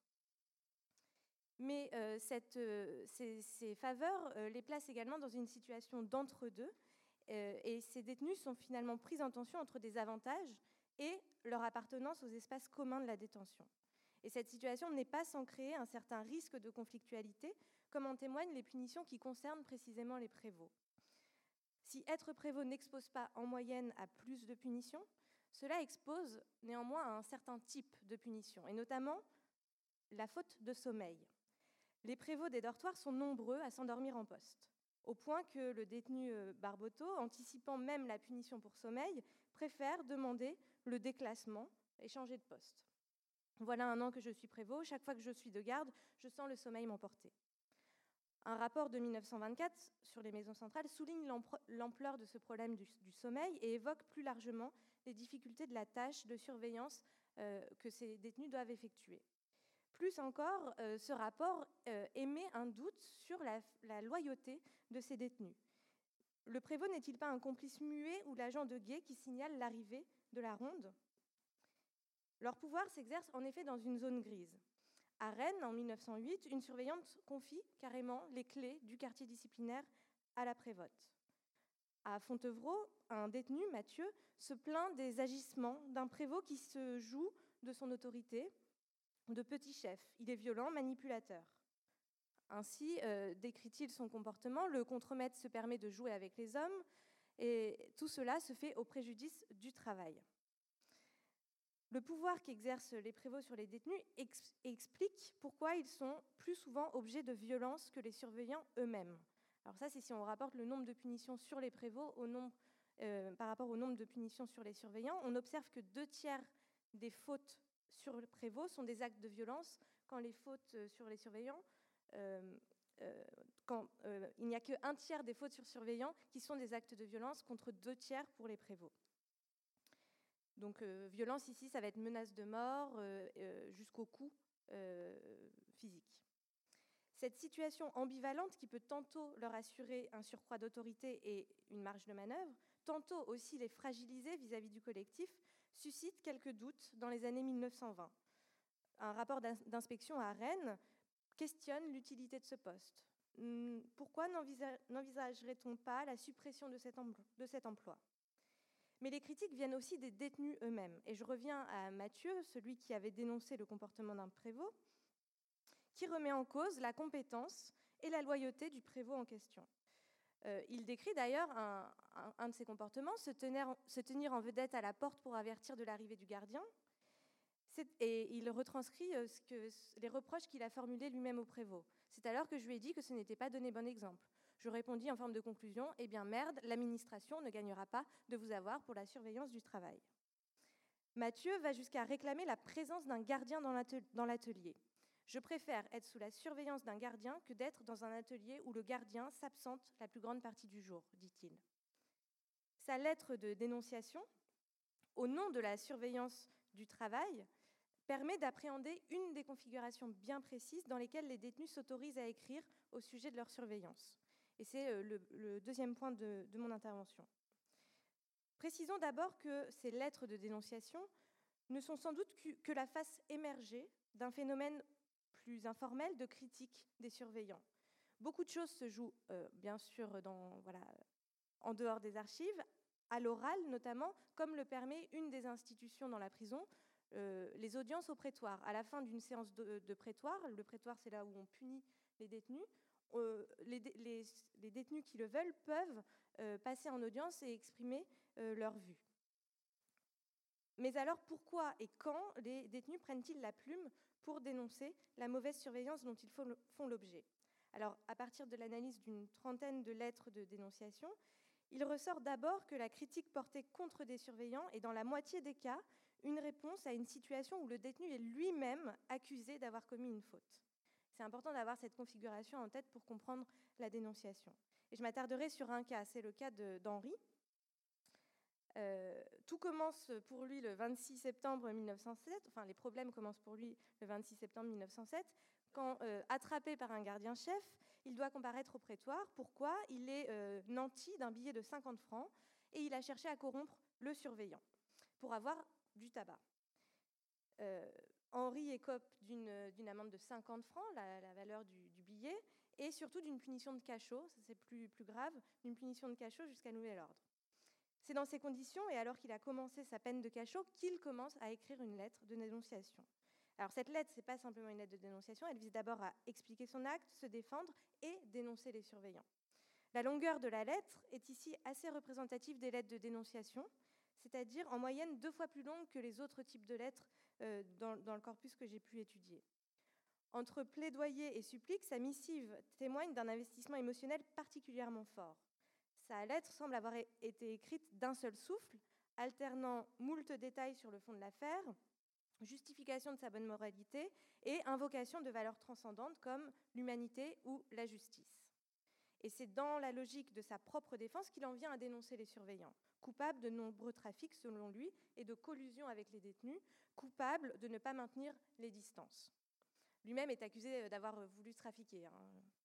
Mais euh, cette, euh, ces, ces faveurs euh, les placent également dans une situation d'entre-deux, euh, et ces détenus sont finalement pris en tension entre des avantages et leur appartenance aux espaces communs de la détention. Et cette situation n'est pas sans créer un certain risque de conflictualité, comme en témoignent les punitions qui concernent précisément les prévôts. Si être prévôt n'expose pas en moyenne à plus de punitions, cela expose néanmoins à un certain type de punition, et notamment la faute de sommeil. Les prévôts des dortoirs sont nombreux à s'endormir en poste, au point que le détenu Barboteau, anticipant même la punition pour sommeil, préfère demander le déclassement et changer de poste. Voilà un an que je suis prévôt, chaque fois que je suis de garde, je sens le sommeil m'emporter. Un rapport de mille neuf cent vingt-quatre sur les maisons centrales souligne l'ampleur de ce problème du, du sommeil et évoque plus largement les difficultés de la tâche de surveillance euh, que ces détenus doivent effectuer. Plus encore, euh, ce rapport euh, émet un doute sur la, la loyauté de ces détenus. Le prévôt n'est-il pas un complice muet ou l'agent de guet qui signale l'arrivée de la ronde ? Leur pouvoir s'exerce en effet dans une zone grise. À Rennes, en mille neuf cent huit, une surveillante confie carrément les clés du quartier disciplinaire à la prévote. À Fontevraud, un détenu, Mathieu, se plaint des agissements d'un prévôt qui se joue de son autorité, de petit chef. Il est violent, manipulateur. Ainsi, euh, décrit-il son comportement, le contremaître se permet de jouer avec les hommes, et tout cela se fait au préjudice du travail. Le pouvoir qu'exercent les prévôts sur les détenus ex- explique pourquoi ils sont plus souvent objets de violence que les surveillants eux-mêmes. Alors ça, c'est si on rapporte le nombre de punitions sur les prévôts au nombre, euh, par rapport au nombre de punitions sur les surveillants. On observe que deux tiers des fautes sur le prévôt sont des actes de violence, quand les fautes sur les surveillants, euh, euh, quand euh, il n'y a qu'un tiers des fautes sur surveillants qui sont des actes de violence contre deux tiers pour les prévôts. Donc euh, violence ici, ça va être menace de mort euh, euh, jusqu'au coup euh, physique. Cette situation ambivalente qui peut tantôt leur assurer un surcroît d'autorité et une marge de manœuvre, tantôt aussi les fragiliser vis-à-vis du collectif, suscite quelques doutes dans les années mille neuf cent vingt. Un rapport d'inspection à Rennes questionne l'utilité de ce poste. Pourquoi n'envisagerait-on pas la suppression de cet emploi ? Mais les critiques viennent aussi des détenus eux-mêmes. Et je reviens à Mathieu, celui qui avait dénoncé le comportement d'un prévôt, qui remet en cause la compétence et la loyauté du prévôt en question. Euh, il décrit d'ailleurs un, un, un de ses comportements, se tenir, se tenir en vedette à la porte pour avertir de l'arrivée du gardien. C'est, et il retranscrit euh, ce que, les reproches qu'il a formulés lui-même au prévôt. C'est alors que je lui ai dit que ce n'était pas donné bon exemple. Je répondis en forme de conclusion, « Eh bien merde, l'administration ne gagnera pas de vous avoir pour la surveillance du travail. » Mathieu va jusqu'à réclamer la présence d'un gardien dans l'atelier. « Je préfère être sous la surveillance d'un gardien que d'être dans un atelier où le gardien s'absente la plus grande partie du jour, » dit-il. Sa lettre de dénonciation, au nom de la surveillance du travail, permet d'appréhender une des configurations bien précises dans lesquelles les détenus s'autorisent à écrire au sujet de leur surveillance. Et c'est le, le deuxième point de, de mon intervention. Précisons d'abord que ces lettres de dénonciation ne sont sans doute que, que la face émergée d'un phénomène plus informel de critique des surveillants. Beaucoup de choses se jouent, euh, bien sûr, dans, voilà, en dehors des archives, à l'oral notamment, comme le permet une des institutions dans la prison, euh, les audiences au prétoire. À la fin d'une séance de, de prétoire, le prétoire c'est là où on punit les détenus, euh, les, les, les détenus qui le veulent peuvent euh, passer en audience et exprimer euh, leur vue. Mais alors pourquoi et quand les détenus prennent-ils la plume pour dénoncer la mauvaise surveillance dont ils font l'objet? Alors, à partir de l'analyse d'une trentaine de lettres de dénonciation, il ressort d'abord que la critique portée contre des surveillants est, dans la moitié des cas, une réponse à une situation où le détenu est lui-même accusé d'avoir commis une faute. C'est important d'avoir cette configuration en tête pour comprendre la dénonciation. Et je m'attarderai sur un cas, c'est le cas d'Henri. Euh, tout commence pour lui le vingt-six septembre mille neuf cent sept, enfin les problèmes commencent pour lui le vingt-six septembre mille neuf cent sept, quand, euh, attrapé par un gardien-chef, il doit comparaître au prétoire. Pourquoi? Il est euh, nanti d'un billet de cinquante francs et il a cherché à corrompre le surveillant pour avoir du tabac. Euh, Henri écope d'une amende de cinquante francs, la, la valeur du, du billet, et surtout d'une punition de cachot, ça c'est plus, plus grave, d'une punition de cachot jusqu'à nouvel ordre. C'est dans ces conditions, et alors qu'il a commencé sa peine de cachot, qu'il commence à écrire une lettre de dénonciation. Alors cette lettre, ce n'est pas simplement une lettre de dénonciation, elle vise d'abord à expliquer son acte, se défendre et dénoncer les surveillants. La longueur de la lettre est ici assez représentative des lettres de dénonciation, c'est-à-dire en moyenne deux fois plus longue que les autres types de lettres euh, dans, dans le corpus que j'ai pu étudier. Entre plaidoyer et supplique, sa missive témoigne d'un investissement émotionnel particulièrement fort. Sa lettre semble avoir été écrite d'un seul souffle, alternant moult détails sur le fond de l'affaire, justification de sa bonne moralité et invocation de valeurs transcendantes comme l'humanité ou la justice. Et c'est dans la logique de sa propre défense qu'il en vient à dénoncer les surveillants, coupables de nombreux trafics selon lui et de collusion avec les détenus, coupables de ne pas maintenir les distances. Lui-même est accusé d'avoir voulu trafiquer. Hein.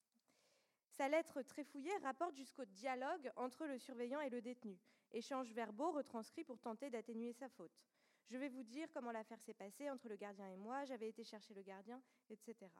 Sa lettre très fouillée rapporte jusqu'au dialogue entre le surveillant et le détenu, échanges verbaux retranscrits pour tenter d'atténuer sa faute. Je vais vous dire comment l'affaire s'est passée entre le gardien et moi, j'avais été chercher le gardien, et cetera.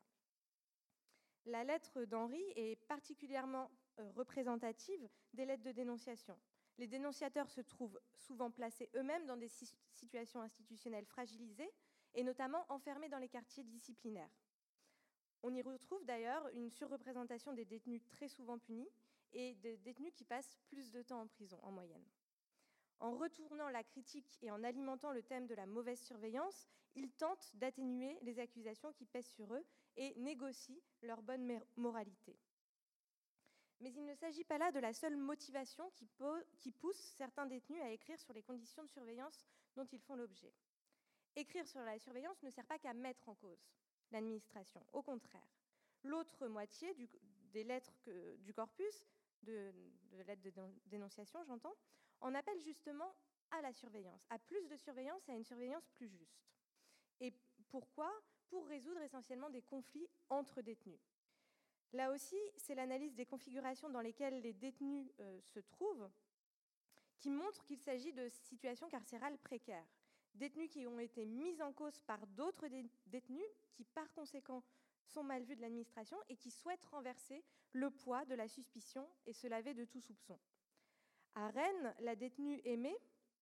La lettre d'Henri est particulièrement euh, représentative des lettres de dénonciation. Les dénonciateurs se trouvent souvent placés eux-mêmes dans des situations institutionnelles fragilisées et notamment enfermés dans les quartiers disciplinaires. On y retrouve d'ailleurs une surreprésentation des détenus très souvent punis et des détenus qui passent plus de temps en prison en moyenne. En retournant la critique et en alimentant le thème de la mauvaise surveillance, ils tentent d'atténuer les accusations qui pèsent sur eux et négocient leur bonne moralité. Mais il ne s'agit pas là de la seule motivation qui, qui pousse certains détenus à écrire sur les conditions de surveillance dont ils font l'objet. Écrire sur la surveillance ne sert pas qu'à mettre en cause l'administration, au contraire. L'autre moitié du, des lettres que, du corpus, de, de lettres de dénonciation, j'entends, en appelle justement à la surveillance, à plus de surveillance et à une surveillance plus juste. Et pourquoi? Pour résoudre essentiellement des conflits entre détenus. Là aussi, c'est l'analyse des configurations dans lesquelles les détenus euh, se trouvent qui montre qu'il s'agit de situations carcérales précaires. Détenus qui ont été mis en cause par d'autres détenus qui, par conséquent, sont mal vus de l'administration et qui souhaitent renverser le poids de la suspicion et se laver de tout soupçon. À Rennes, la détenue Aimée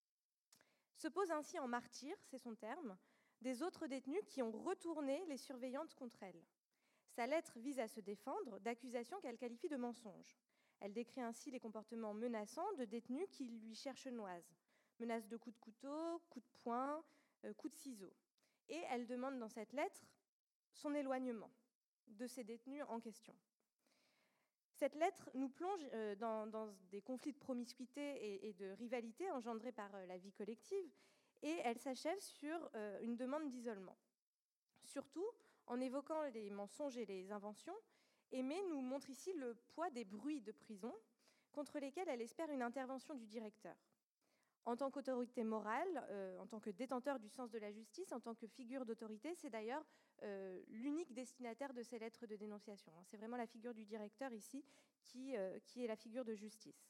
se pose ainsi en martyr, c'est son terme, des autres détenus qui ont retourné les surveillantes contre elle. Sa lettre vise à se défendre d'accusations qu'elle qualifie de mensonges. Elle décrit ainsi les comportements menaçants de détenus qui lui cherchent noise. Menaces de coups de couteau, coups de poing, euh, coups de ciseaux. Et elle demande dans cette lettre son éloignement de ces détenus en question. Cette lettre nous plonge euh, dans, dans des conflits de promiscuité et, et de rivalité engendrés par euh, la vie collective, et elle s'achève sur euh, une demande d'isolement. Surtout, en évoquant les mensonges et les inventions, Aimée nous montre ici le poids des bruits de prison contre lesquels elle espère une intervention du directeur. En tant qu'autorité morale, euh, en tant que détenteur du sens de la justice, en tant que figure d'autorité, c'est d'ailleurs euh, l'unique destinataire de ces lettres de dénonciation. C'est vraiment la figure du directeur ici qui, euh, qui est la figure de justice.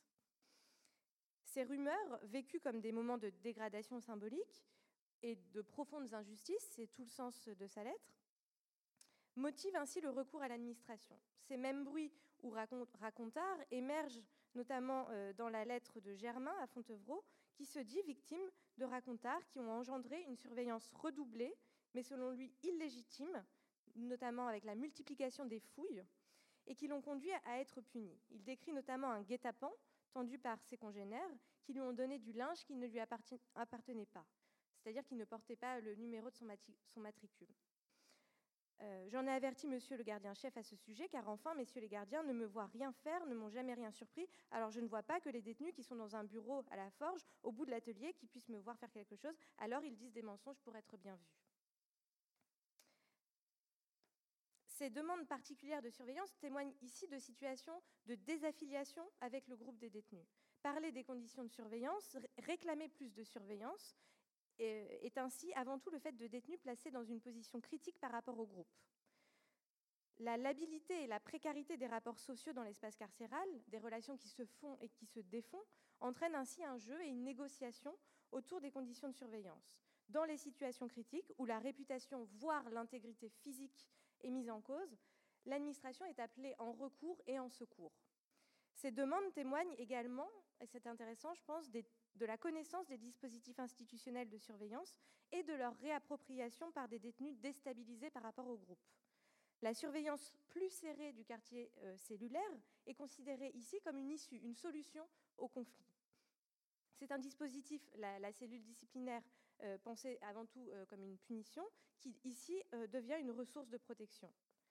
Ces rumeurs, vécues comme des moments de dégradation symbolique et de profondes injustices, c'est tout le sens de sa lettre, motive ainsi le recours à l'administration. Ces mêmes bruits ou racontards émergent notamment euh, dans la lettre de Germain à Fontevraud, qui se dit victime de racontards qui ont engendré une surveillance redoublée, mais selon lui illégitime, notamment avec la multiplication des fouilles, et qui l'ont conduit à être puni. Il décrit notamment un guet-apens tendu par ses congénères qui lui ont donné du linge qui ne lui appartenait pas, c'est-à-dire qu'il ne portait pas le numéro de son, son matricule. Euh, J'en ai averti monsieur le gardien-chef à ce sujet, car enfin, messieurs les gardiens ne me voient rien faire, ne m'ont jamais rien surpris, alors je ne vois pas que les détenus qui sont dans un bureau à la forge, au bout de l'atelier, qui puissent me voir faire quelque chose, alors ils disent des mensonges pour être bien vus. Ces demandes particulières de surveillance témoignent ici de situations de désaffiliation avec le groupe des détenus. Parler des conditions de surveillance, réclamer plus de surveillance, est ainsi avant tout le fait de détenus placés dans une position critique par rapport au groupe. La labilité et la précarité des rapports sociaux dans l'espace carcéral, des relations qui se font et qui se défont, entraînent ainsi un jeu et une négociation autour des conditions de surveillance. Dans les situations critiques où la réputation, voire l'intégrité physique est mise en cause, l'administration est appelée en recours et en secours. Ces demandes témoignent également, et c'est intéressant, je pense, des de la connaissance des dispositifs institutionnels de surveillance et de leur réappropriation par des détenus déstabilisés par rapport au groupe. La surveillance plus serrée du quartier euh, cellulaire est considérée ici comme une issue, une solution au conflit. C'est un dispositif, la, la cellule disciplinaire, euh, pensée avant tout euh, comme une punition, qui ici euh, devient une ressource de protection.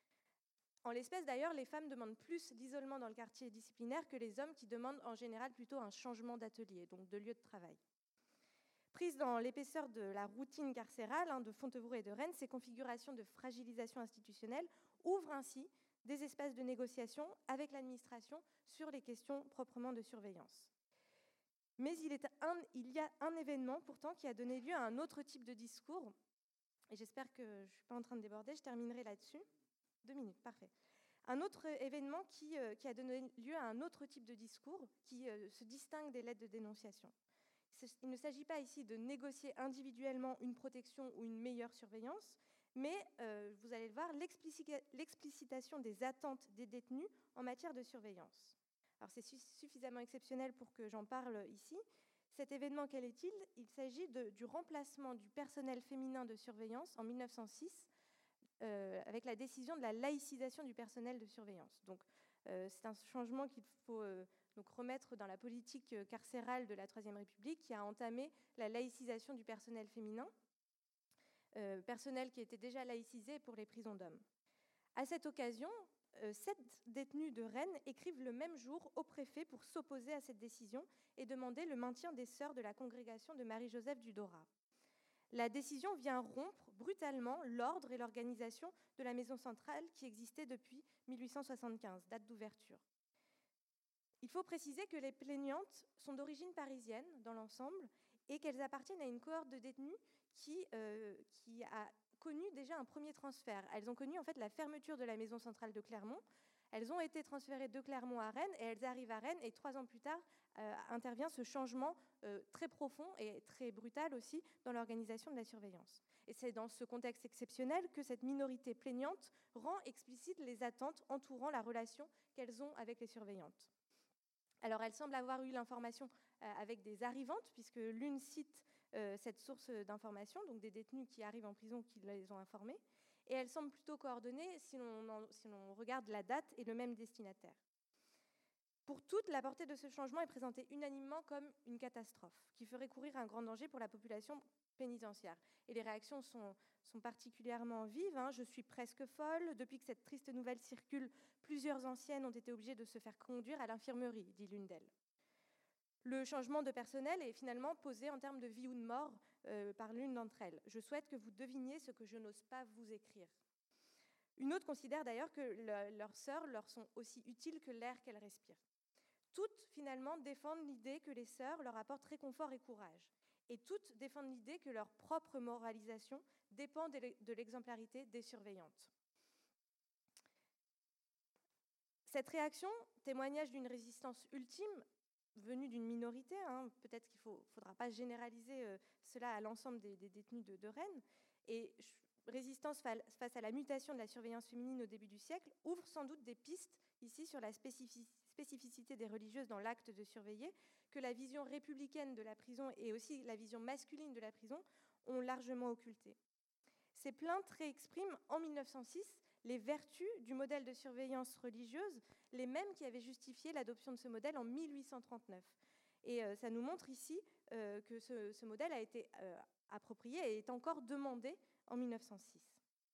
En l'espèce, d'ailleurs, les femmes demandent plus l'isolement dans le quartier disciplinaire que les hommes qui demandent en général plutôt un changement d'atelier, donc de lieu de travail. Prises dans l'épaisseur de la routine carcérale hein, de Fontevraud et de Rennes, ces configurations de fragilisation institutionnelle ouvrent ainsi des espaces de négociation avec l'administration sur les questions proprement de surveillance. Mais il, est un, il y a un événement pourtant qui a donné lieu à un autre type de discours, et j'espère que je ne suis pas en train de déborder, je terminerai là-dessus. Deux minutes, parfait. Un autre événement qui, euh, qui a donné lieu à un autre type de discours qui euh, se distingue des lettres de dénonciation. Il ne s'agit pas ici de négocier individuellement une protection ou une meilleure surveillance, mais, euh, vous allez le voir, l'explicitation des attentes des détenus en matière de surveillance. Alors c'est su suffisamment exceptionnel pour que j'en parle ici. Cet événement, quel est-il? Il s'agit du remplacement du personnel féminin de surveillance en mille neuf cent six Euh, avec la décision de la laïcisation du personnel de surveillance. Donc, euh, c'est un changement qu'il faut euh, donc remettre dans la politique carcérale de la Troisième République qui a entamé la laïcisation du personnel féminin, euh, personnel qui était déjà laïcisé pour les prisons d'hommes. À cette occasion, euh, sept détenus de Rennes écrivent le même jour au préfet pour s'opposer à cette décision et demander le maintien des sœurs de la congrégation de Marie-Joseph du Dorat. La décision vient rompre brutalement l'ordre et l'organisation de la maison centrale qui existait depuis mille huit cent soixante-quinze, date d'ouverture. Il faut préciser que les plaignantes sont d'origine parisienne dans l'ensemble et qu'elles appartiennent à une cohorte de détenus qui, euh, qui a connu déjà un premier transfert. Elles ont connu en fait la fermeture de la maison centrale de Clermont. Elles ont été transférées de Clermont à Rennes et elles arrivent à Rennes et trois ans plus tard euh, intervient ce changement euh, très profond et très brutal aussi dans l'organisation de la surveillance. Et c'est dans ce contexte exceptionnel que cette minorité plaignante rend explicite les attentes entourant la relation qu'elles ont avec les surveillantes. Alors elles semblent avoir eu l'information euh, avec des arrivantes, puisque l'une cite euh, cette source d'information, donc des détenus qui arrivent en prison qui les ont informés, et elles semblent plutôt coordonnées si l'on si l'on regarde la date et le même destinataire. Pour toutes, la portée de ce changement est présentée unanimement comme une catastrophe qui ferait courir un grand danger pour la population pénitentiaire. Et les réactions sont, sont particulièrement vives. Hein. Je suis presque folle. Depuis que cette triste nouvelle circule, plusieurs anciennes ont été obligées de se faire conduire à l'infirmerie, dit l'une d'elles. Le changement de personnel est finalement posé en termes de vie ou de mort euh, par l'une d'entre elles. Je souhaite que vous deviniez ce que je n'ose pas vous écrire. Une autre considère d'ailleurs que le, leurs sœurs leur sont aussi utiles que l'air qu'elles respirent. Toutes, finalement, défendent l'idée que les sœurs leur apportent réconfort et courage. Et toutes défendent l'idée que leur propre moralisation dépend de l'exemplarité des surveillantes. Cette réaction, témoignage d'une résistance ultime, venue d'une minorité, hein, peut-être qu'il ne faudra pas généraliser euh, cela à l'ensemble des, des détenus de, de Rennes, et je, résistance face à la mutation de la surveillance féminine au début du siècle ouvre sans doute des pistes ici sur la spécificité des religieuses dans l'acte de surveiller, que la vision républicaine de la prison et aussi la vision masculine de la prison ont largement occulté. Ces plaintes réexpriment en mille neuf cent six les vertus du modèle de surveillance religieuse, les mêmes qui avaient justifié l'adoption de ce modèle en mille huit cent trente-neuf. Et euh, ça nous montre ici euh, que ce, ce modèle a été euh, approprié et est encore demandé en mille neuf cent six.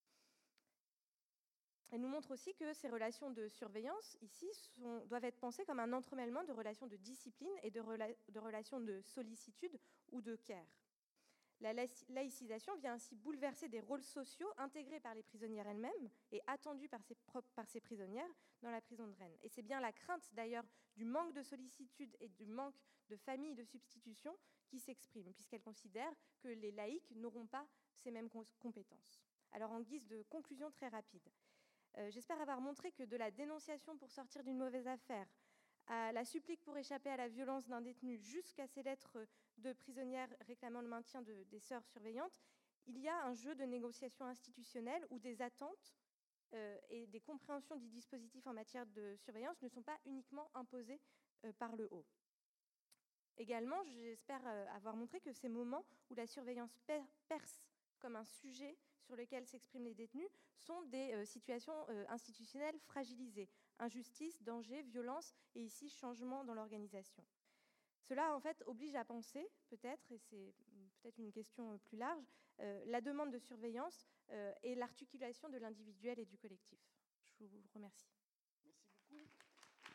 Elle nous montre aussi que ces relations de surveillance, ici, sont, doivent être pensées comme un entremêlement de relations de discipline et de, rela de relations de sollicitude ou de care. La laïcisation vient ainsi bouleverser des rôles sociaux intégrés par les prisonnières elles-mêmes et attendus par ces, par ces prisonnières dans la prison de Rennes. Et c'est bien la crainte, d'ailleurs, du manque de sollicitude et du manque de famille de substitution qui s'exprime, puisqu'elle considère que les laïcs n'auront pas ces mêmes compétences. Alors, en guise de conclusion très rapide, euh, j'espère avoir montré que de la dénonciation pour sortir d'une mauvaise affaire, à la supplique pour échapper à la violence d'un détenu jusqu'à ces lettres de prisonnières réclamant le maintien de, des sœurs surveillantes, il y a un jeu de négociation institutionnelle où des attentes euh, et des compréhensions du dispositif en matière de surveillance ne sont pas uniquement imposées euh, par le haut. Également, j'espère euh, avoir montré que ces moments où la surveillance per perce comme un sujet sur lequel s'expriment les détenus sont des euh, situations euh, institutionnelles fragilisées. Injustice, danger, violence et ici changement dans l'organisation. Cela, en fait, oblige à penser, peut-être, et c'est peut-être une question plus large, euh, la demande de surveillance euh, et l'articulation de l'individuel et du collectif. Je vous remercie. Merci beaucoup.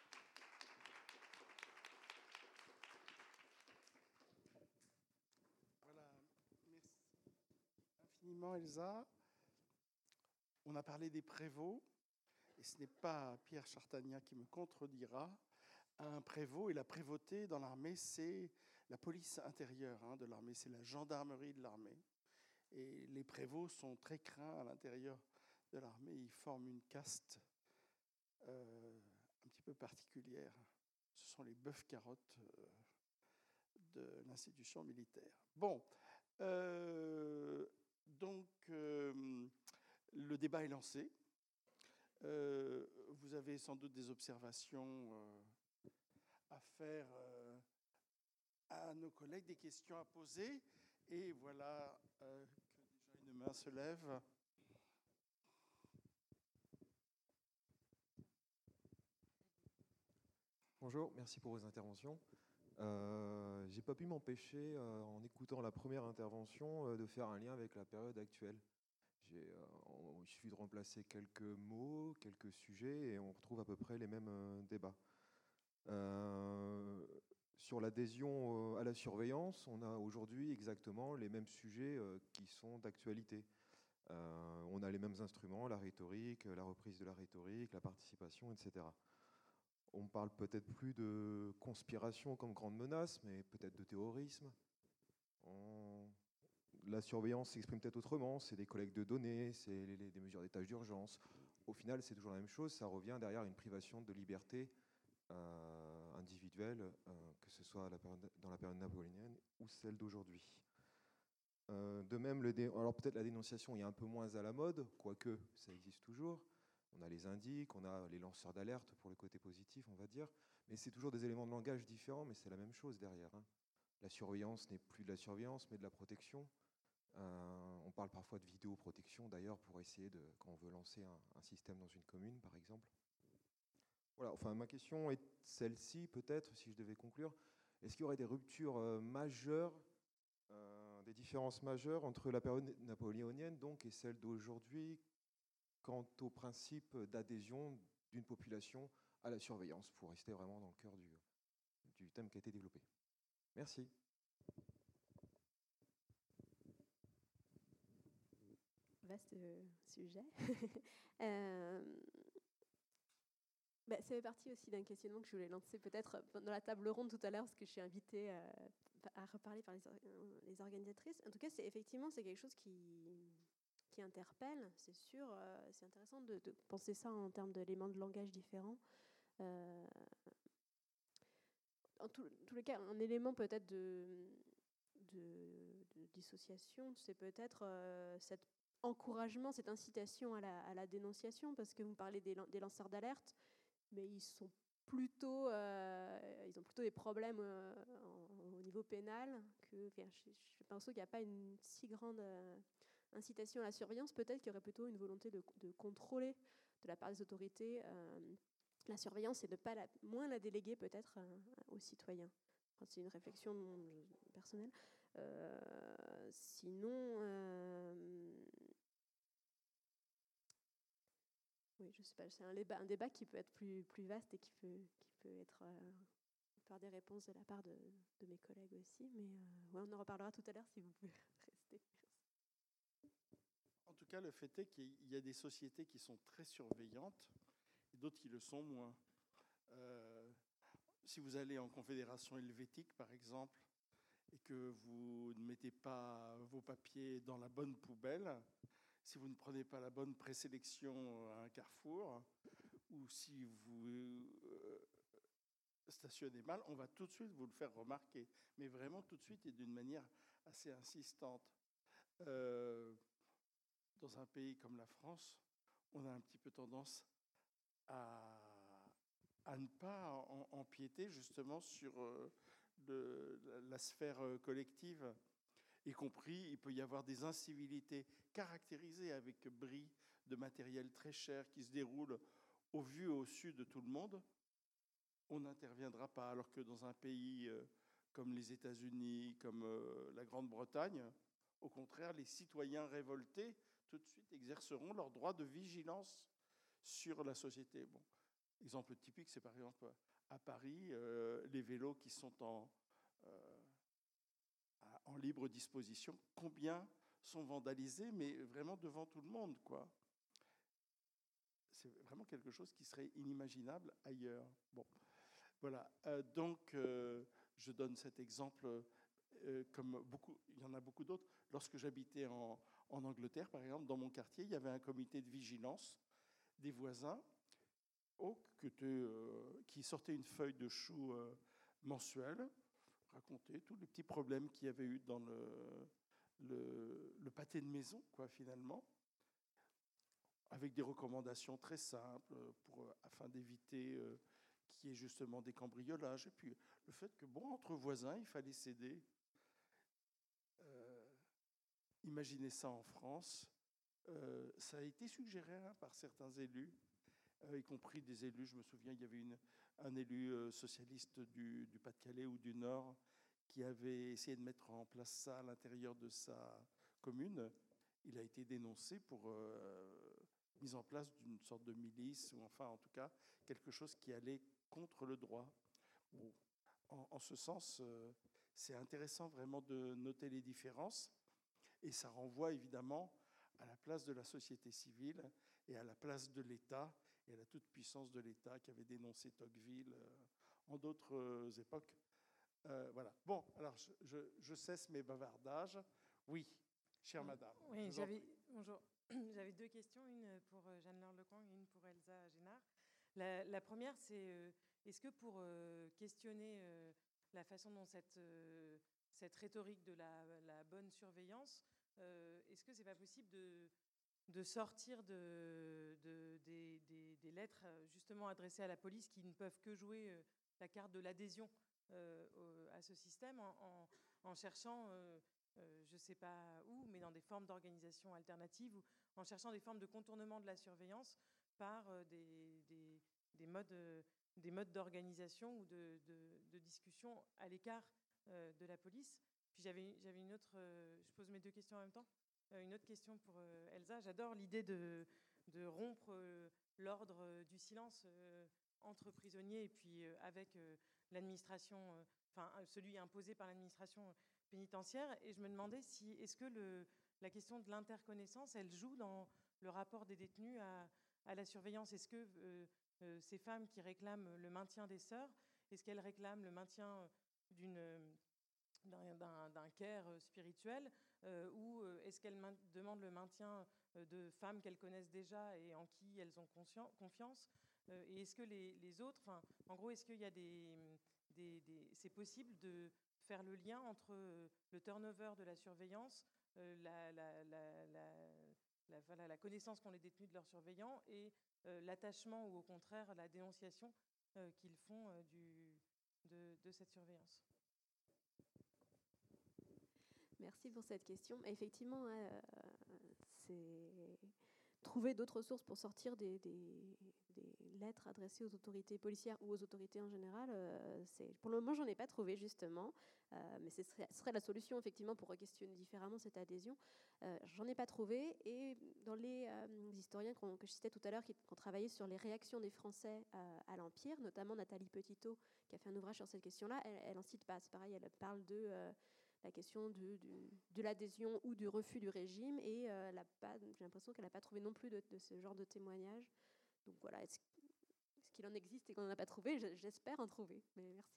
Voilà, merci infiniment, Elsa. On a parlé des prévôts, et ce n'est pas Pierre Chartagna qui me contredira. Un prévôt et la prévôté dans l'armée, c'est la police intérieure hein, de l'armée, c'est la gendarmerie de l'armée. Et les prévôts sont très craints à l'intérieur de l'armée, ils forment une caste euh, un petit peu particulière. Ce sont les bœufs-carottes euh, de l'institution militaire. Bon, euh, donc euh, le débat est lancé. Euh, vous avez sans doute des observations euh, à faire euh, à nos collègues, des questions à poser. Et voilà euh, que déjà une main se lève. Bonjour, merci pour vos interventions. Euh, j'ai pas pu m'empêcher, euh, en écoutant la première intervention, euh, de faire un lien avec la période actuelle. Euh, il suffit de remplacer quelques mots, quelques sujets, et on retrouve à peu près les mêmes euh, débats. Euh, sur l'adhésion euh, à la surveillance, on a aujourd'hui exactement les mêmes sujets euh, qui sont d'actualité. Euh, on a les mêmes instruments, la rhétorique, la reprise de la rhétorique, la participation, et cetera. On parle peut-être plus de conspiration comme grande menace, mais peut-être de terrorisme. On... La surveillance s'exprime peut-être autrement, c'est des collectes de données, c'est des mesures d'état d'urgence. Au final, c'est toujours la même chose, ça revient derrière une privation de liberté euh, individuelle, euh, que ce soit la période, dans la période napoléonienne ou celle d'aujourd'hui. Euh, de même, le dé... alors peut-être la dénonciation est un peu moins à la mode, quoique ça existe toujours. On a les indices, on a les lanceurs d'alerte pour le côté positif, on va dire. Mais c'est toujours des éléments de langage différents, mais c'est la même chose derrière. Hein. La surveillance n'est plus de la surveillance, mais de la protection. Euh, on parle parfois de vidéoprotection, d'ailleurs, pour essayer de, quand on veut lancer un, un système dans une commune, par exemple. Voilà, enfin, ma question est celle-ci, peut-être, si je devais conclure. Est-ce qu'il y aurait des ruptures euh, majeures, euh, des différences majeures entre la période napoléonienne, donc, et celle d'aujourd'hui, quant au principe d'adhésion d'une population à la surveillance, pour rester vraiment dans le cœur du, du thème qui a été développé. Merci. Vaste sujet. euh, bah, ça fait partie aussi d'un questionnement que je voulais lancer peut-être dans la table ronde tout à l'heure, parce que je suis invitée à, à reparler par les, les organisatrices. En tout cas, c'est, effectivement, c'est quelque chose qui, qui interpelle, c'est sûr. Euh, c'est intéressant de, de penser ça en termes d'éléments de langage différents. Euh, en tous les cas, un élément peut-être de, de, de dissociation, c'est peut-être euh, cette encouragement, cette incitation à la, à la dénonciation, parce que vous parlez des, des lanceurs d'alerte, mais ils sont plutôt, euh, ils ont plutôt des problèmes euh, en, au niveau pénal. Que, enfin, je, je pense qu'il n'y a pas une si grande euh, incitation à la surveillance. Peut-être qu'il y aurait plutôt une volonté de, de contrôler de la part des autorités euh, la surveillance et de pas la, moins la déléguer peut-être euh, aux citoyens. Enfin, c'est une réflexion personnelle. Euh, sinon, euh, oui, je sais pas, c'est un débat, un débat qui peut être plus, plus vaste et qui peut, qui peut être euh, par des réponses de la part de, de mes collègues aussi. Mais euh, ouais, on en reparlera tout à l'heure si vous pouvez rester. En tout cas, le fait est qu'il y a des sociétés qui sont très surveillantes et d'autres qui le sont moins. Euh, si vous allez en Confédération helvétique, par exemple, et que vous ne mettez pas vos papiers dans la bonne poubelle, si vous ne prenez pas la bonne présélection à un carrefour, ou si vous euh, stationnez mal, on va tout de suite vous le faire remarquer, mais vraiment tout de suite et d'une manière assez insistante. Euh, dans un pays comme la France, on a un petit peu tendance à, à ne pas en, empiéter justement sur euh, le, la, la sphère collective, y compris, il peut y avoir des incivilités caractérisées avec bris de matériel très cher qui se déroulent au vu et au su de tout le monde. On n'interviendra pas, alors que dans un pays euh, comme les États-Unis, comme euh, la Grande-Bretagne, au contraire, les citoyens révoltés tout de suite exerceront leur droit de vigilance sur la société. Bon, exemple typique, c'est par exemple à Paris, euh, les vélos qui sont en, euh, en libre disposition, combien sont vandalisés, mais vraiment devant tout le monde, quoi. C'est vraiment quelque chose qui serait inimaginable ailleurs. Bon, voilà. Euh, donc, euh, je donne cet exemple, euh, comme beaucoup, il y en a beaucoup d'autres. Lorsque j'habitais en, en Angleterre, par exemple, dans mon quartier, il y avait un comité de vigilance des voisins oh, que euh, qui sortait une feuille de chou euh, mensuelle, racontait tous les petits problèmes qu'il y avait eu dans le, le, le pâté de maison, quoi, finalement, avec des recommandations très simples pour, afin d'éviter euh, qu'il y ait justement des cambriolages. Et puis le fait que, bon, entre voisins, il fallait s'aider. Euh, imaginez ça en France. Euh, ça a été suggéré hein, par certains élus, euh, y compris des élus. Je me souviens, il y avait une, un élu euh, socialiste du, du Pas-de-Calais ou du Nord qui avait essayé de mettre en place ça à l'intérieur de sa commune. Il a été dénoncé pour euh, mise en place d'une sorte de milice, ou enfin, en tout cas, quelque chose qui allait contre le droit. Bon, en, en ce sens, euh, c'est intéressant vraiment de noter les différences, et ça renvoie évidemment à la place de la société civile et à la place de l'État et à la toute-puissance de l'État qui avait dénoncé Tocqueville euh, en d'autres euh, époques. Euh, voilà. Bon, alors je, je, je cesse mes bavardages. Oui, chère madame. Oui, j'avais, bonjour. J'avais deux questions, une pour Jeanne-Laure Lecoing et une pour Elsa Génard. La, la première, c'est euh, est-ce que pour euh, questionner euh, la façon dont cette, euh, cette rhétorique de la, la bonne surveillance, euh, est-ce que c'est pas possible de, de sortir de, de, des, des, des lettres justement adressées à la police qui ne peuvent que jouer euh, la carte de l'adhésion euh, à ce système en, en, en cherchant... Euh, Euh, je ne sais pas où, mais dans des formes d'organisation alternatives, ou en cherchant des formes de contournement de la surveillance par euh, des, des, des modes, euh, des modes d'organisation ou de, de, de discussion à l'écart euh, de la police. Puis j'avais, j'avais une autre, euh, je pose mes deux questions en même temps, euh, une autre question pour euh, Elsa. J'adore l'idée de, de rompre euh, l'ordre du silence euh, entre prisonniers et puis euh, avec euh, l'administration, euh, enfin celui imposé par l'administration pénitentiaire, et je me demandais si est-ce que le, la question de l'interconnaissance, elle joue dans le rapport des détenus à, à la surveillance. Est-ce que euh, euh, ces femmes qui réclament le maintien des sœurs, est-ce qu'elles réclament le maintien d'une, d'un, d'un, d'un care spirituel euh, ou est-ce qu'elles main, demandent le maintien de femmes qu'elles connaissent déjà et en qui elles ont confiance euh, et est-ce que les, les autres, enfin, en gros, est-ce qu'il y a des, des, des c'est possible de faire le lien entre le turnover de la surveillance, euh, la, la, la, la, la, voilà, la connaissance qu'ont les détenus de leurs surveillants et euh, l'attachement ou au contraire la dénonciation euh, qu'ils font euh, du, de, de cette surveillance. Merci pour cette question. Effectivement, euh, c'est trouver d'autres sources pour sortir des, des, des lettres adressées aux autorités policières ou aux autorités en général. Euh, c'est, pour le moment, j'en ai pas trouvé justement, euh, mais ce serait, ce serait la solution effectivement pour questionner différemment cette adhésion. Euh, j'en ai pas trouvé, et dans les euh, historiens qu'on, que je citais tout à l'heure, qui, qui ont travaillé sur les réactions des Français euh, à l'Empire, notamment Nathalie Petitot, qui a fait un ouvrage sur cette question-là, elle, elle en cite pas. C'est pareil, elle parle de euh, la question du, du, de l'adhésion ou du refus du régime, et euh, elle a pas, j'ai l'impression qu'elle n'a pas trouvé non plus de, de ce genre de témoignage. Donc voilà, est-ce, est-ce qu'il en existe et qu'on n'en a pas trouvé? J'espère en trouver, mais merci.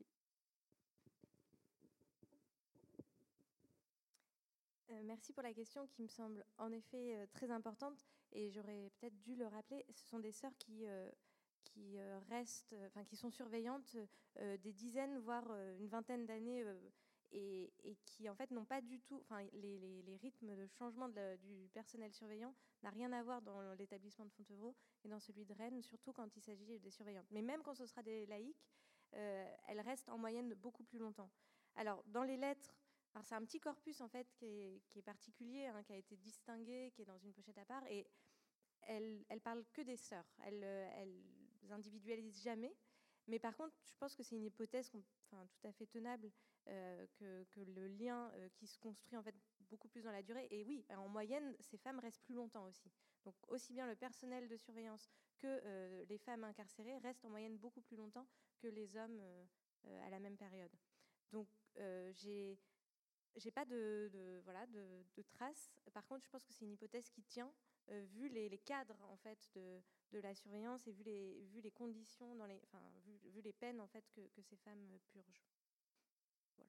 Euh, merci pour la question qui me semble en effet euh, très importante, et j'aurais peut-être dû le rappeler. Ce sont des sœurs qui, euh, qui euh, restent, enfin qui sont surveillantes euh, des dizaines, voire euh, une vingtaine d'années, euh, et, et qui en fait n'ont pas du tout, enfin les, les, les rythmes de changement de la, du personnel surveillant n'a rien à voir dans l'établissement de Fontevraud et dans celui de Rennes, surtout quand il s'agit des surveillantes. Mais même quand ce sera des laïcs, euh, elles restent en moyenne beaucoup plus longtemps. Alors dans les lettres, alors c'est un petit corpus en fait qui est, qui est particulier, hein, qui a été distingué, qui est dans une pochette à part, et elle, elle parle que des sœurs. Elle, elle individualise jamais. Mais par contre, je pense que c'est une hypothèse enfin, tout à fait tenable, euh, que, que le lien euh, qui se construit en fait beaucoup plus dans la durée. Et oui, en moyenne, ces femmes restent plus longtemps aussi. Donc aussi bien le personnel de surveillance que euh, les femmes incarcérées restent en moyenne beaucoup plus longtemps que les hommes euh, euh, à la même période. Donc euh, j'ai j'ai pas de, de voilà de, de traces. Par contre, je pense que c'est une hypothèse qui tient euh, vu les, les cadres en fait de, de la surveillance et vu les vu les conditions dans les enfin vu, vu les peines en fait que, que ces femmes purgent. Voilà.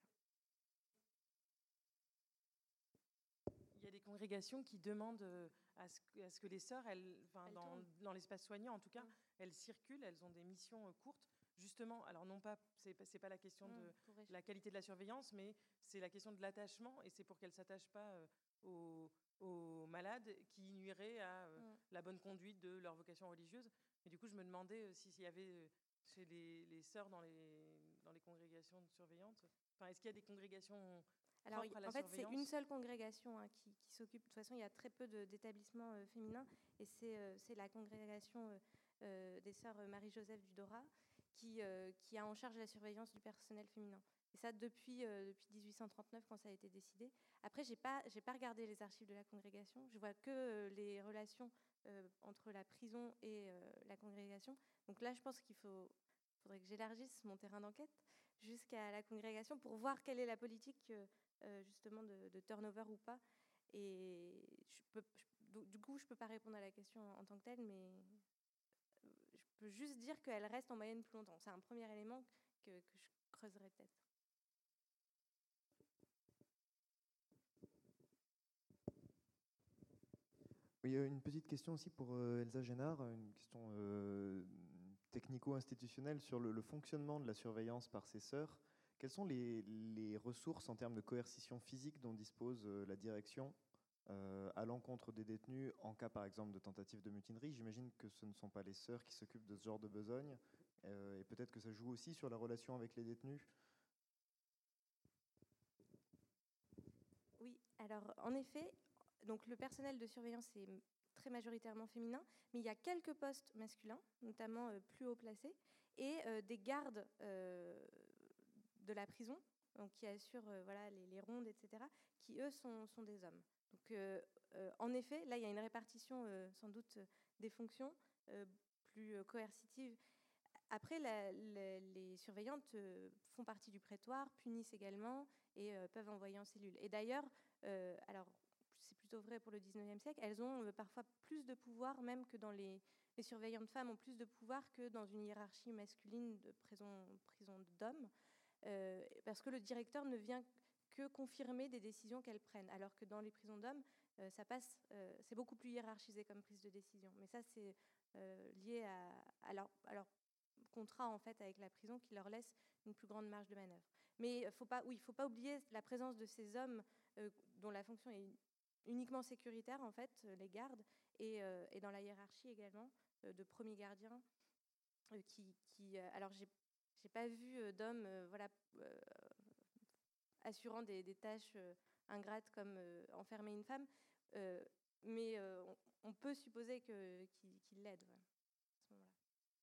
Il y a des congrégations qui demandent à ce que, à ce que les sœurs, elles, enfin, elles dans, dans l'espace soignant en tout cas, mmh. elles circulent, elles ont des missions courtes. Justement, alors non pas, c'est, c'est pas la question de mmh, la qualité de la surveillance, mais c'est la question de l'attachement, et c'est pour qu'elles ne s'attachent pas euh, aux, aux malades qui nuiraient à euh, mmh. la bonne conduite de leur vocation religieuse. Et du coup, je me demandais euh, s'il y avait euh, chez les, les sœurs dans les, dans les congrégations surveillantes, enfin, est-ce qu'il y a des congrégations Alors, propres à la en fait, surveillance? C'est une seule congrégation hein, qui, qui s'occupe. De toute façon, il y a très peu de, d'établissements euh, féminins, et c'est, euh, c'est la congrégation euh, euh, des sœurs Marie-Joseph du Dorat qui, euh, qui a en charge la surveillance du personnel féminin. Et ça depuis, euh, depuis dix-huit cent trente-neuf, quand ça a été décidé. Après, je n'ai pas, j'ai pas regardé les archives de la congrégation. Je vois que euh, les relations euh, entre la prison et euh, la congrégation. Donc là, je pense qu'il faut, faudrait que j'élargisse mon terrain d'enquête jusqu'à la congrégation pour voir quelle est la politique euh, justement de, de turnover ou pas. Et je peux, je, du coup, je ne peux pas répondre à la question en, en tant que telle, mais je peux juste dire qu'elle reste en moyenne plus longtemps. C'est un premier élément que, que je creuserai peut-être. Oui, une petite question aussi pour euh, Elsa Génard, une question euh, technico-institutionnelle sur le, le fonctionnement de la surveillance par ses sœurs. Quelles sont les, les ressources en termes de coercition physique dont dispose euh, la direction euh, à l'encontre des détenus en cas par exemple de tentative de mutinerie? J'imagine que ce ne sont pas les sœurs qui s'occupent de ce genre de besogne, euh, et peut-être que ça joue aussi sur la relation avec les détenus. Oui, alors en effet, donc le personnel de surveillance est très majoritairement féminin, mais il y a quelques postes masculins, notamment euh, plus haut placés, et euh, des gardes euh, de la prison, donc qui assurent euh, voilà, les, les rondes, et cetera, qui eux sont, sont des hommes. Donc euh, euh, en effet, là il y a une répartition euh, sans doute des fonctions euh, plus euh, coercitives. Après, la, la, les surveillantes euh, font partie du prétoire, punissent également et euh, peuvent envoyer en cellule. Et d'ailleurs, euh, alors c'est plutôt vrai pour le dix-neuvième siècle, elles ont euh, parfois plus de pouvoir, même que dans les, les surveillantes femmes ont plus de pouvoir que dans une hiérarchie masculine de prison, prison d'hommes. Euh, parce que le directeur ne vient que confirmer des décisions qu'elles prennent, alors que dans les prisons d'hommes, euh, ça passe, euh, c'est beaucoup plus hiérarchisé comme prise de décision. Mais ça, c'est euh, lié à, à, leur, à leur contrat en fait avec la prison qui leur laisse une plus grande marge de manœuvre. Mais faut pas, oui, il ne faut pas oublier la présence de ces hommes euh, dont la fonction est uniquement sécuritaires, en fait, les gardes, et, euh, et dans la hiérarchie également, euh, de premiers gardiens, euh, qui, qui euh, alors j'ai, j'ai pas vu euh, d'hommes, euh, voilà, euh, assurant des, des tâches euh, ingrates comme euh, enfermer une femme, euh, mais euh, on, on peut supposer que, qu'il, qu'il l'aide, ouais, à ce moment-là.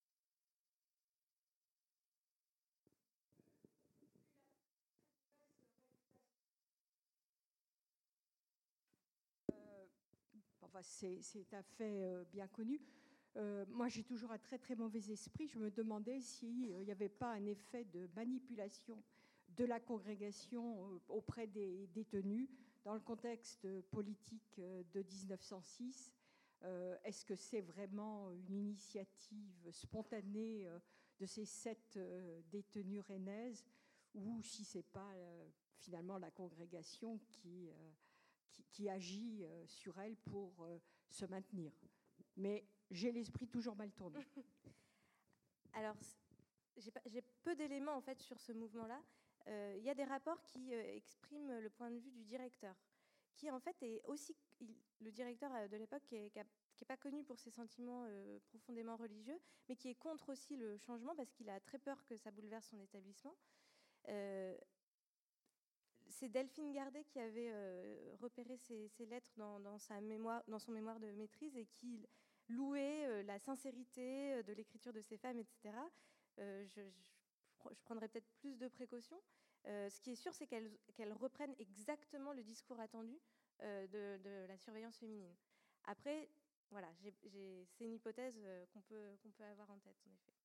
Enfin, c'est, c'est un fait euh, bien connu. Euh, moi, j'ai toujours un très très mauvais esprit. Je me demandais s'il n'y avait pas un effet de manipulation de la congrégation euh, auprès des détenus dans le contexte politique euh, de dix-neuf cent six. Euh, est-ce que c'est vraiment une initiative spontanée euh, de ces sept euh, détenus rennaises, ou si c'est pas euh, finalement la congrégation qui euh, Qui, qui agit euh, sur elle pour euh, se maintenir. Mais j'ai l'esprit toujours mal tourné. Alors, j'ai, pas, j'ai peu d'éléments en fait sur ce mouvement-là. Il euh, y a des rapports qui euh, expriment le point de vue du directeur, qui en fait est aussi il, le directeur de l'époque qui n'est pas connu pour ses sentiments euh, profondément religieux, mais qui est contre aussi le changement parce qu'il a très peur que ça bouleverse son établissement. Euh, C'est Delphine Gardet qui avait euh, repéré ces, ces lettres dans, dans, sa mémoire, dans son mémoire de maîtrise et qui louait euh, la sincérité de l'écriture de ces femmes, et cetera. Euh, je, je, je prendrais peut-être plus de précautions. Euh, ce qui est sûr, c'est qu'elles, qu'elles reprennent exactement le discours attendu euh, de, de la surveillance féminine. Après, voilà, j'ai, j'ai, c'est une hypothèse euh, qu'on peut, qu'on peut avoir en tête, en effet.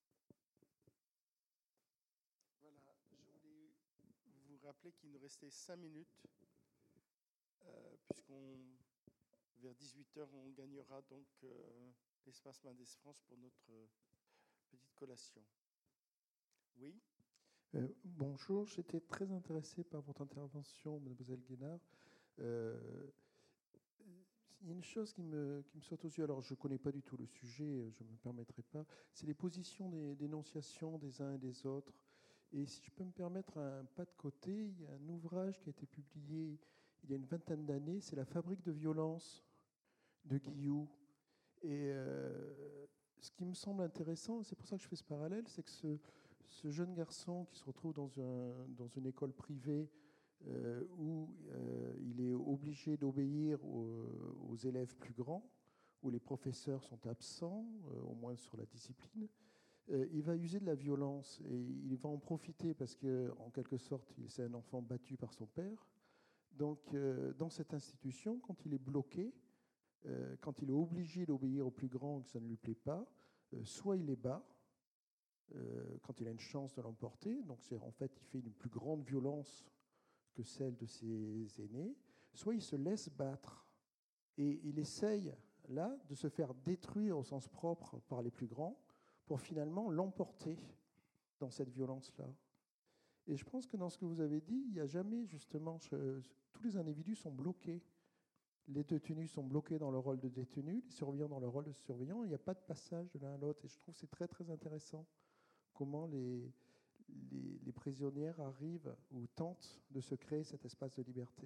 Rappeler qu'il nous restait cinq minutes, euh, puisqu'on vers dix-huit heures, on gagnera donc euh, l'espace Mendes France pour notre euh, petite collation. Oui. Euh, bonjour, j'étais très intéressé par votre intervention, mademoiselle Guénard. Euh, il y a une chose qui me, qui me saute aux yeux, alors je ne connais pas du tout le sujet, je ne me permettrai pas, c'est les positions des dénonciations des uns et des autres. Et si je peux me permettre un pas de côté, il y a un ouvrage qui a été publié il y a une vingtaine d'années, c'est La fabrique de violence de Guillou. Et euh, ce qui me semble intéressant, c'est pour ça que je fais ce parallèle, c'est que ce, ce jeune garçon qui se retrouve dans, un, dans une école privée euh, où euh, il est obligé d'obéir aux, aux élèves plus grands, où les professeurs sont absents, euh, au moins sur la discipline, il va user de la violence et il va en profiter parce qu'en quelque sorte, c'est un enfant battu par son père. Donc, euh, dans cette institution, quand il est bloqué, euh, quand il est obligé d'obéir aux plus grands et que ça ne lui plaît pas, euh, soit il les bat, euh, quand il a une chance de l'emporter, donc c'est, en fait, il fait une plus grande violence que celle de ses aînés, soit il se laisse battre et il essaye, là, de se faire détruire au sens propre par les plus grands, pour finalement l'emporter dans cette violence-là. Et je pense que dans ce que vous avez dit, il n'y a jamais justement... Je, tous les individus sont bloqués. Les détenus sont bloqués dans leur rôle de détenus, les surveillants dans leur rôle de surveillants. Il n'y a pas de passage de l'un à l'autre. Et je trouve que c'est très, très intéressant comment les, les, les prisonnières arrivent ou tentent de se créer cet espace de liberté.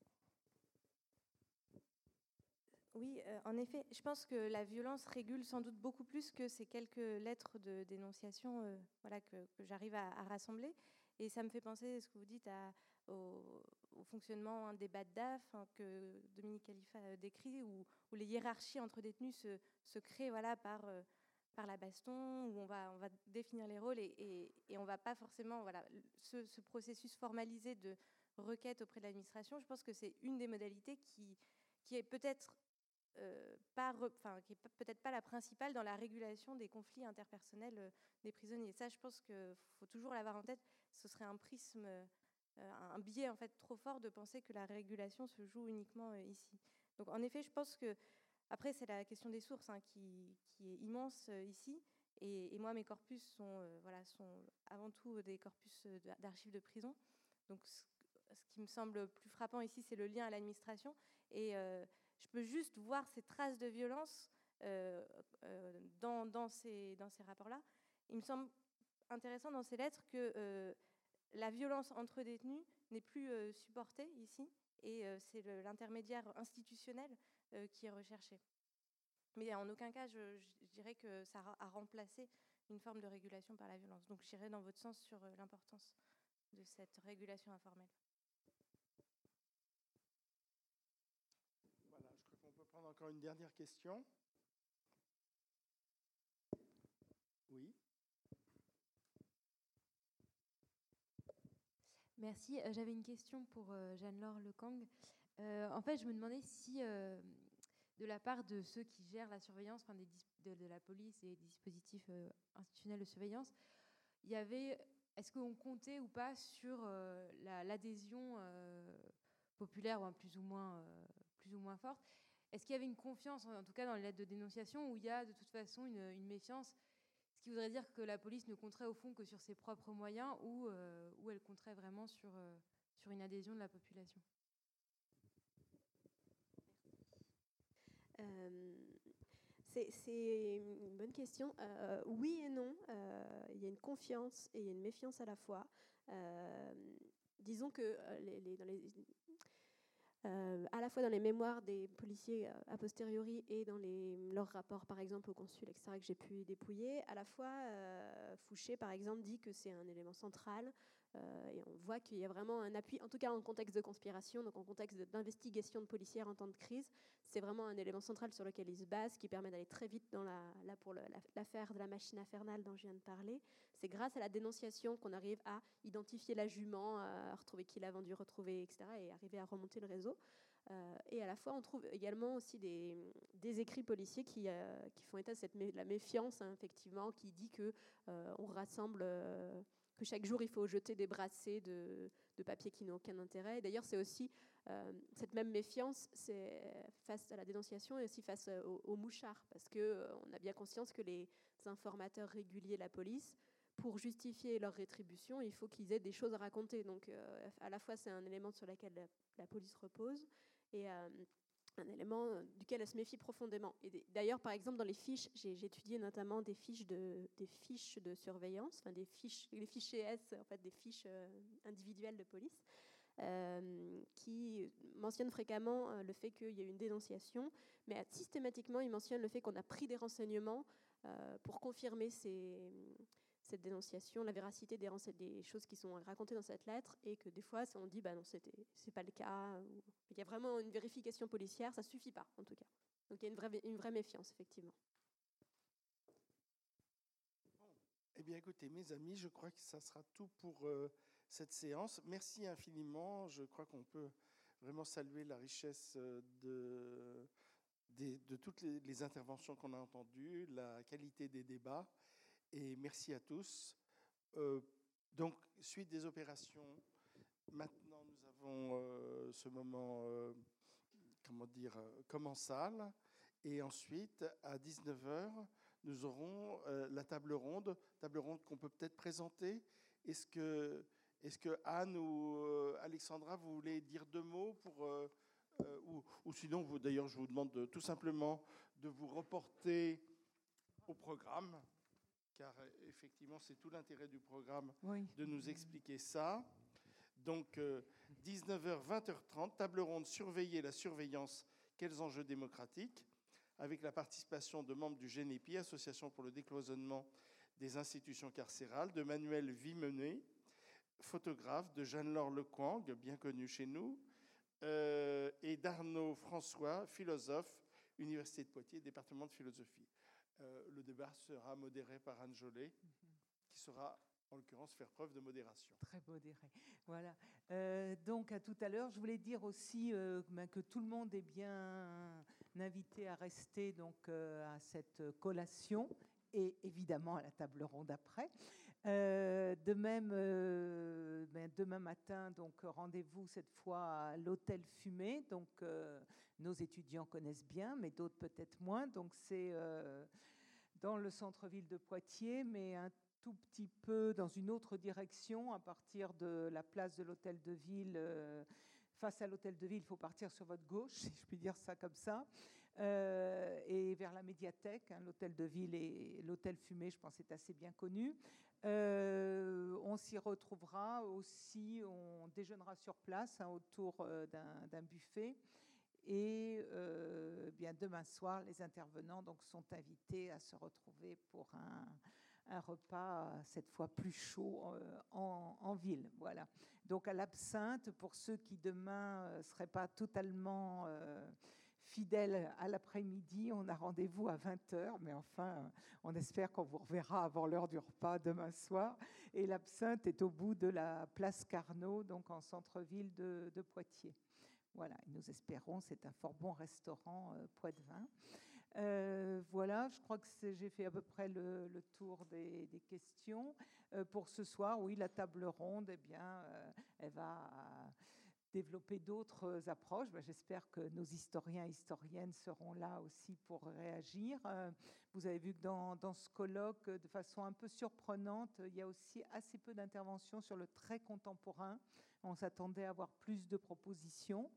Oui, euh, en effet, je pense que la violence régule sans doute beaucoup plus que ces quelques lettres de dénonciation euh, voilà, que, que j'arrive à, à rassembler. Et ça me fait penser, ce que vous dites, à, au, au fonctionnement hein, des B A D D A F hein, que Dominique Khalifa décrit, où, où les hiérarchies entre détenus se, se créent voilà, par, euh, par la baston, où on va, on va définir les rôles et, et, et on ne va pas forcément... Voilà, ce, ce processus formalisé de requête auprès de l'administration, je pense que c'est une des modalités qui, qui est peut-être... Euh, pas re, enfin, qui n'est peut-être pas la principale dans la régulation des conflits interpersonnels euh, des prisonniers. Ça, je pense qu'il faut toujours l'avoir en tête. Ce serait un prisme, euh, un biais en fait trop fort de penser que la régulation se joue uniquement euh, ici. Donc, en effet, je pense que après, c'est la question des sources hein, qui, qui est immense euh, ici. Et, et moi, mes corpus sont, euh, voilà, sont avant tout des corpus d'archives de prison. Donc, ce, ce qui me semble plus frappant ici, c'est le lien à l'administration et euh, je peux juste voir ces traces de violence euh, euh, dans, dans ces, dans ces rapports-là. Il me semble intéressant dans ces lettres que euh, la violence entre détenus n'est plus euh, supportée ici et euh, c'est le- l'intermédiaire institutionnel euh, qui est recherché. Mais en aucun cas, je, je dirais que ça a, a remplacé une forme de régulation par la violence. Donc j'irai dans votre sens sur euh, l'importance de cette régulation informelle. Voilà, je crois qu'on peut prendre encore une dernière question. Oui. Merci. Euh, J'avais une question pour euh, Jeanne-Laure Lekang. Euh, en fait, je me demandais si, euh, de la part de ceux qui gèrent la surveillance, enfin, des de, de la police et des dispositifs euh, institutionnels de surveillance, il y avait, est-ce qu'on comptait ou pas sur euh, la, l'adhésion euh, populaire, ou plus ou moins, euh, plus ou moins forte? Est-ce qu'il y avait une confiance, en tout cas dans les lettres de dénonciation, où il y a de toute façon une, une méfiance? Ce qui voudrait dire que la police ne compterait au fond que sur ses propres moyens, ou, euh, ou elle compterait vraiment sur, euh, sur une adhésion de la population. Euh, c'est, c'est une bonne question. Euh, oui et non. Euh, il y a une confiance et il y a une méfiance à la fois. Euh, disons que euh, les, les, dans les, euh, à la fois dans les mémoires des policiers euh, a posteriori et dans les, leurs rapports, par exemple, au consul, et cetera, que j'ai pu dépouiller, à la fois, euh, Fouché, par exemple, dit que c'est un élément central. Euh, et on voit qu'il y a vraiment un appui, en tout cas en contexte de conspiration, donc en contexte d'investigation de policière en temps de crise. C'est vraiment un élément central sur lequel il se base, qui permet d'aller très vite dans la, là pour le, la, l'affaire de la machine infernale dont je viens de parler. C'est grâce à la dénonciation qu'on arrive à identifier la jument, à retrouver qui l'a vendue, retrouver, et cetera, et arriver à remonter le réseau. Euh, et à la fois, on trouve également aussi des, des écrits policiers qui, euh, qui font état de cette mé- la méfiance, hein, effectivement, qui dit que euh, on rassemble... Euh, que chaque jour, il faut jeter des brassées de, de papier qui n'ont aucun intérêt. Et d'ailleurs, c'est aussi euh, cette même méfiance c'est face à la dénonciation et aussi face aux, aux mouchards, parce qu'on euh, a bien conscience que les informateurs réguliers de la police, pour justifier leur rétribution, il faut qu'ils aient des choses à raconter. Donc, euh, à la fois, c'est un élément sur lequel la, la police repose, et... Euh, un élément duquel elle se méfie profondément. Et d'ailleurs, par exemple, dans les fiches, j'ai, j'ai étudié notamment des fiches de, des fiches de surveillance, enfin des fiches, les fichiers S, en fait, des fiches euh, individuelles de police, euh, qui mentionnent fréquemment euh, le fait qu'il y a eu une dénonciation, mais euh, systématiquement, ils mentionnent le fait qu'on a pris des renseignements euh, pour confirmer ces... cette dénonciation, la véracité des, des choses qui sont racontées dans cette lettre, et que des fois on dit bah non, c'était, c'est pas le cas. Il y a vraiment une vérification policière, ça suffit pas en tout cas. Donc il y a une vraie, une vraie méfiance effectivement. Bon. Eh bien écoutez mes amis, je crois que ça sera tout pour euh, cette séance. Merci infiniment. Je crois qu'on peut vraiment saluer la richesse de, de, de toutes les, les interventions qu'on a entendues, la qualité des débats. Et merci à tous. Euh, donc, suite des opérations, maintenant nous avons euh, ce moment, euh, comment dire, euh, commensal. Et ensuite, à dix-neuf heures, nous aurons euh, la table ronde, table ronde qu'on peut peut-être présenter. Est-ce que, est-ce que Anne ou euh, Alexandra, vous voulez dire deux mots pour, euh, euh, ou, ou sinon, vous, d'ailleurs, je vous demande de, tout simplement de vous reporter au programme. Car effectivement, c'est tout l'intérêt du programme oui. de nous expliquer ça. Donc, euh, dix-neuf heures, vingt heures trente, table ronde surveiller la surveillance, quels enjeux démocratiques, avec la participation de membres du Génépi, Association pour le décloisonnement des institutions carcérales, de Manuel Vimenet, photographe, de Jeanne-Laure Lekang, bien connue chez nous, euh, et d'Arnaud François, philosophe, Université de Poitiers, département de philosophie. Euh, le débat sera modéré par Anne Jolet, mm-hmm. qui saura, en l'occurrence, faire preuve de modération. Très modéré. Voilà. Euh, donc, à tout à l'heure, je voulais dire aussi euh, ben, que tout le monde est bien invité à rester donc, euh, à cette collation et évidemment à la table ronde après. Euh, de même, euh, ben, demain matin, donc rendez-vous cette fois à l'hôtel Fumé. Donc, euh, nos étudiants connaissent bien, mais d'autres peut-être moins. Donc, c'est euh, dans le centre-ville de Poitiers, mais un tout petit peu dans une autre direction, à partir de la place de l'hôtel de ville. Euh, face à l'hôtel de ville, il faut partir sur votre gauche, si je puis dire ça comme ça. Euh, et vers la médiathèque, hein, l'hôtel de ville et l'hôtel Fumé, je pense, est assez bien connu. Euh, on s'y retrouvera aussi, on déjeunera sur place hein, autour euh, d'un, d'un buffet. Et euh, bien demain soir, les intervenants donc, sont invités à se retrouver pour un, un repas, cette fois plus chaud, euh, en, en ville. Voilà. Donc à l'Absinthe, pour ceux qui demain ne seraient pas totalement euh, fidèles à l'après-midi, on a rendez-vous à vingt heures, mais enfin, on espère qu'on vous reverra avant l'heure du repas demain soir. Et l'Absinthe est au bout de la place Carnot, donc en centre-ville de, de Poitiers. Voilà, nous espérons, c'est un fort bon restaurant euh, Poitevin. Euh, voilà, je crois que j'ai fait à peu près le, le tour des, des questions. Euh, pour ce soir, oui, la table ronde, eh bien, euh, elle va développer d'autres approches. Ben, j'espère que nos historiens et historiennes seront là aussi pour réagir. Euh, vous avez vu que dans, dans ce colloque, de façon un peu surprenante, il y a aussi assez peu d'interventions sur le très contemporain. On s'attendait à avoir plus de propositions.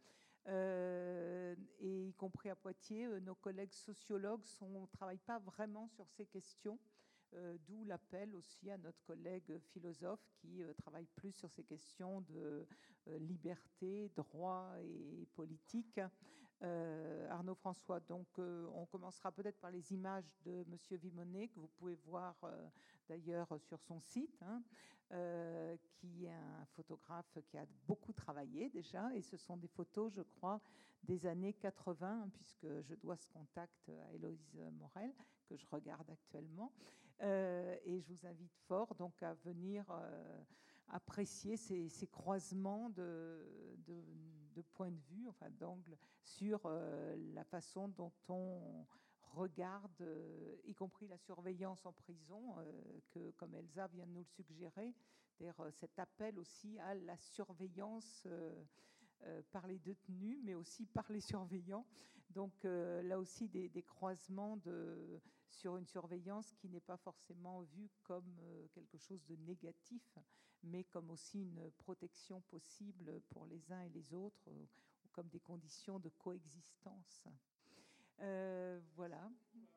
Euh, et y compris à Poitiers, euh, nos collègues sociologues ne travaillent pas vraiment sur ces questions, euh, d'où l'appel aussi à notre collègue philosophe qui euh, travaille plus sur ces questions de euh, liberté, droit et politique. Euh, Arnaud François, donc euh, on commencera peut-être par les images de Monsieur Vimonet, que vous pouvez voir euh, d'ailleurs sur son site, hein, euh, qui est un photographe qui a beaucoup travaillé déjà, et ce sont des photos, je crois, des années quatre-vingts, hein, puisque je dois ce contact à Héloïse Morel, que je regarde actuellement, euh, et je vous invite fort donc à venir euh, apprécier ces, ces croisements de, de, de points de vue, enfin d'angles, sur euh, la façon dont on regarde, euh, y compris la surveillance en prison, euh, que, comme Elsa vient de nous le suggérer, c'est-à-dire euh, cet appel aussi à la surveillance euh, euh, par les détenus, mais aussi par les surveillants. Donc euh, là aussi des, des croisements de, sur une surveillance qui n'est pas forcément vue comme euh, quelque chose de négatif, mais comme aussi une protection possible pour les uns et les autres, ou comme des conditions de coexistence. Euh, voilà.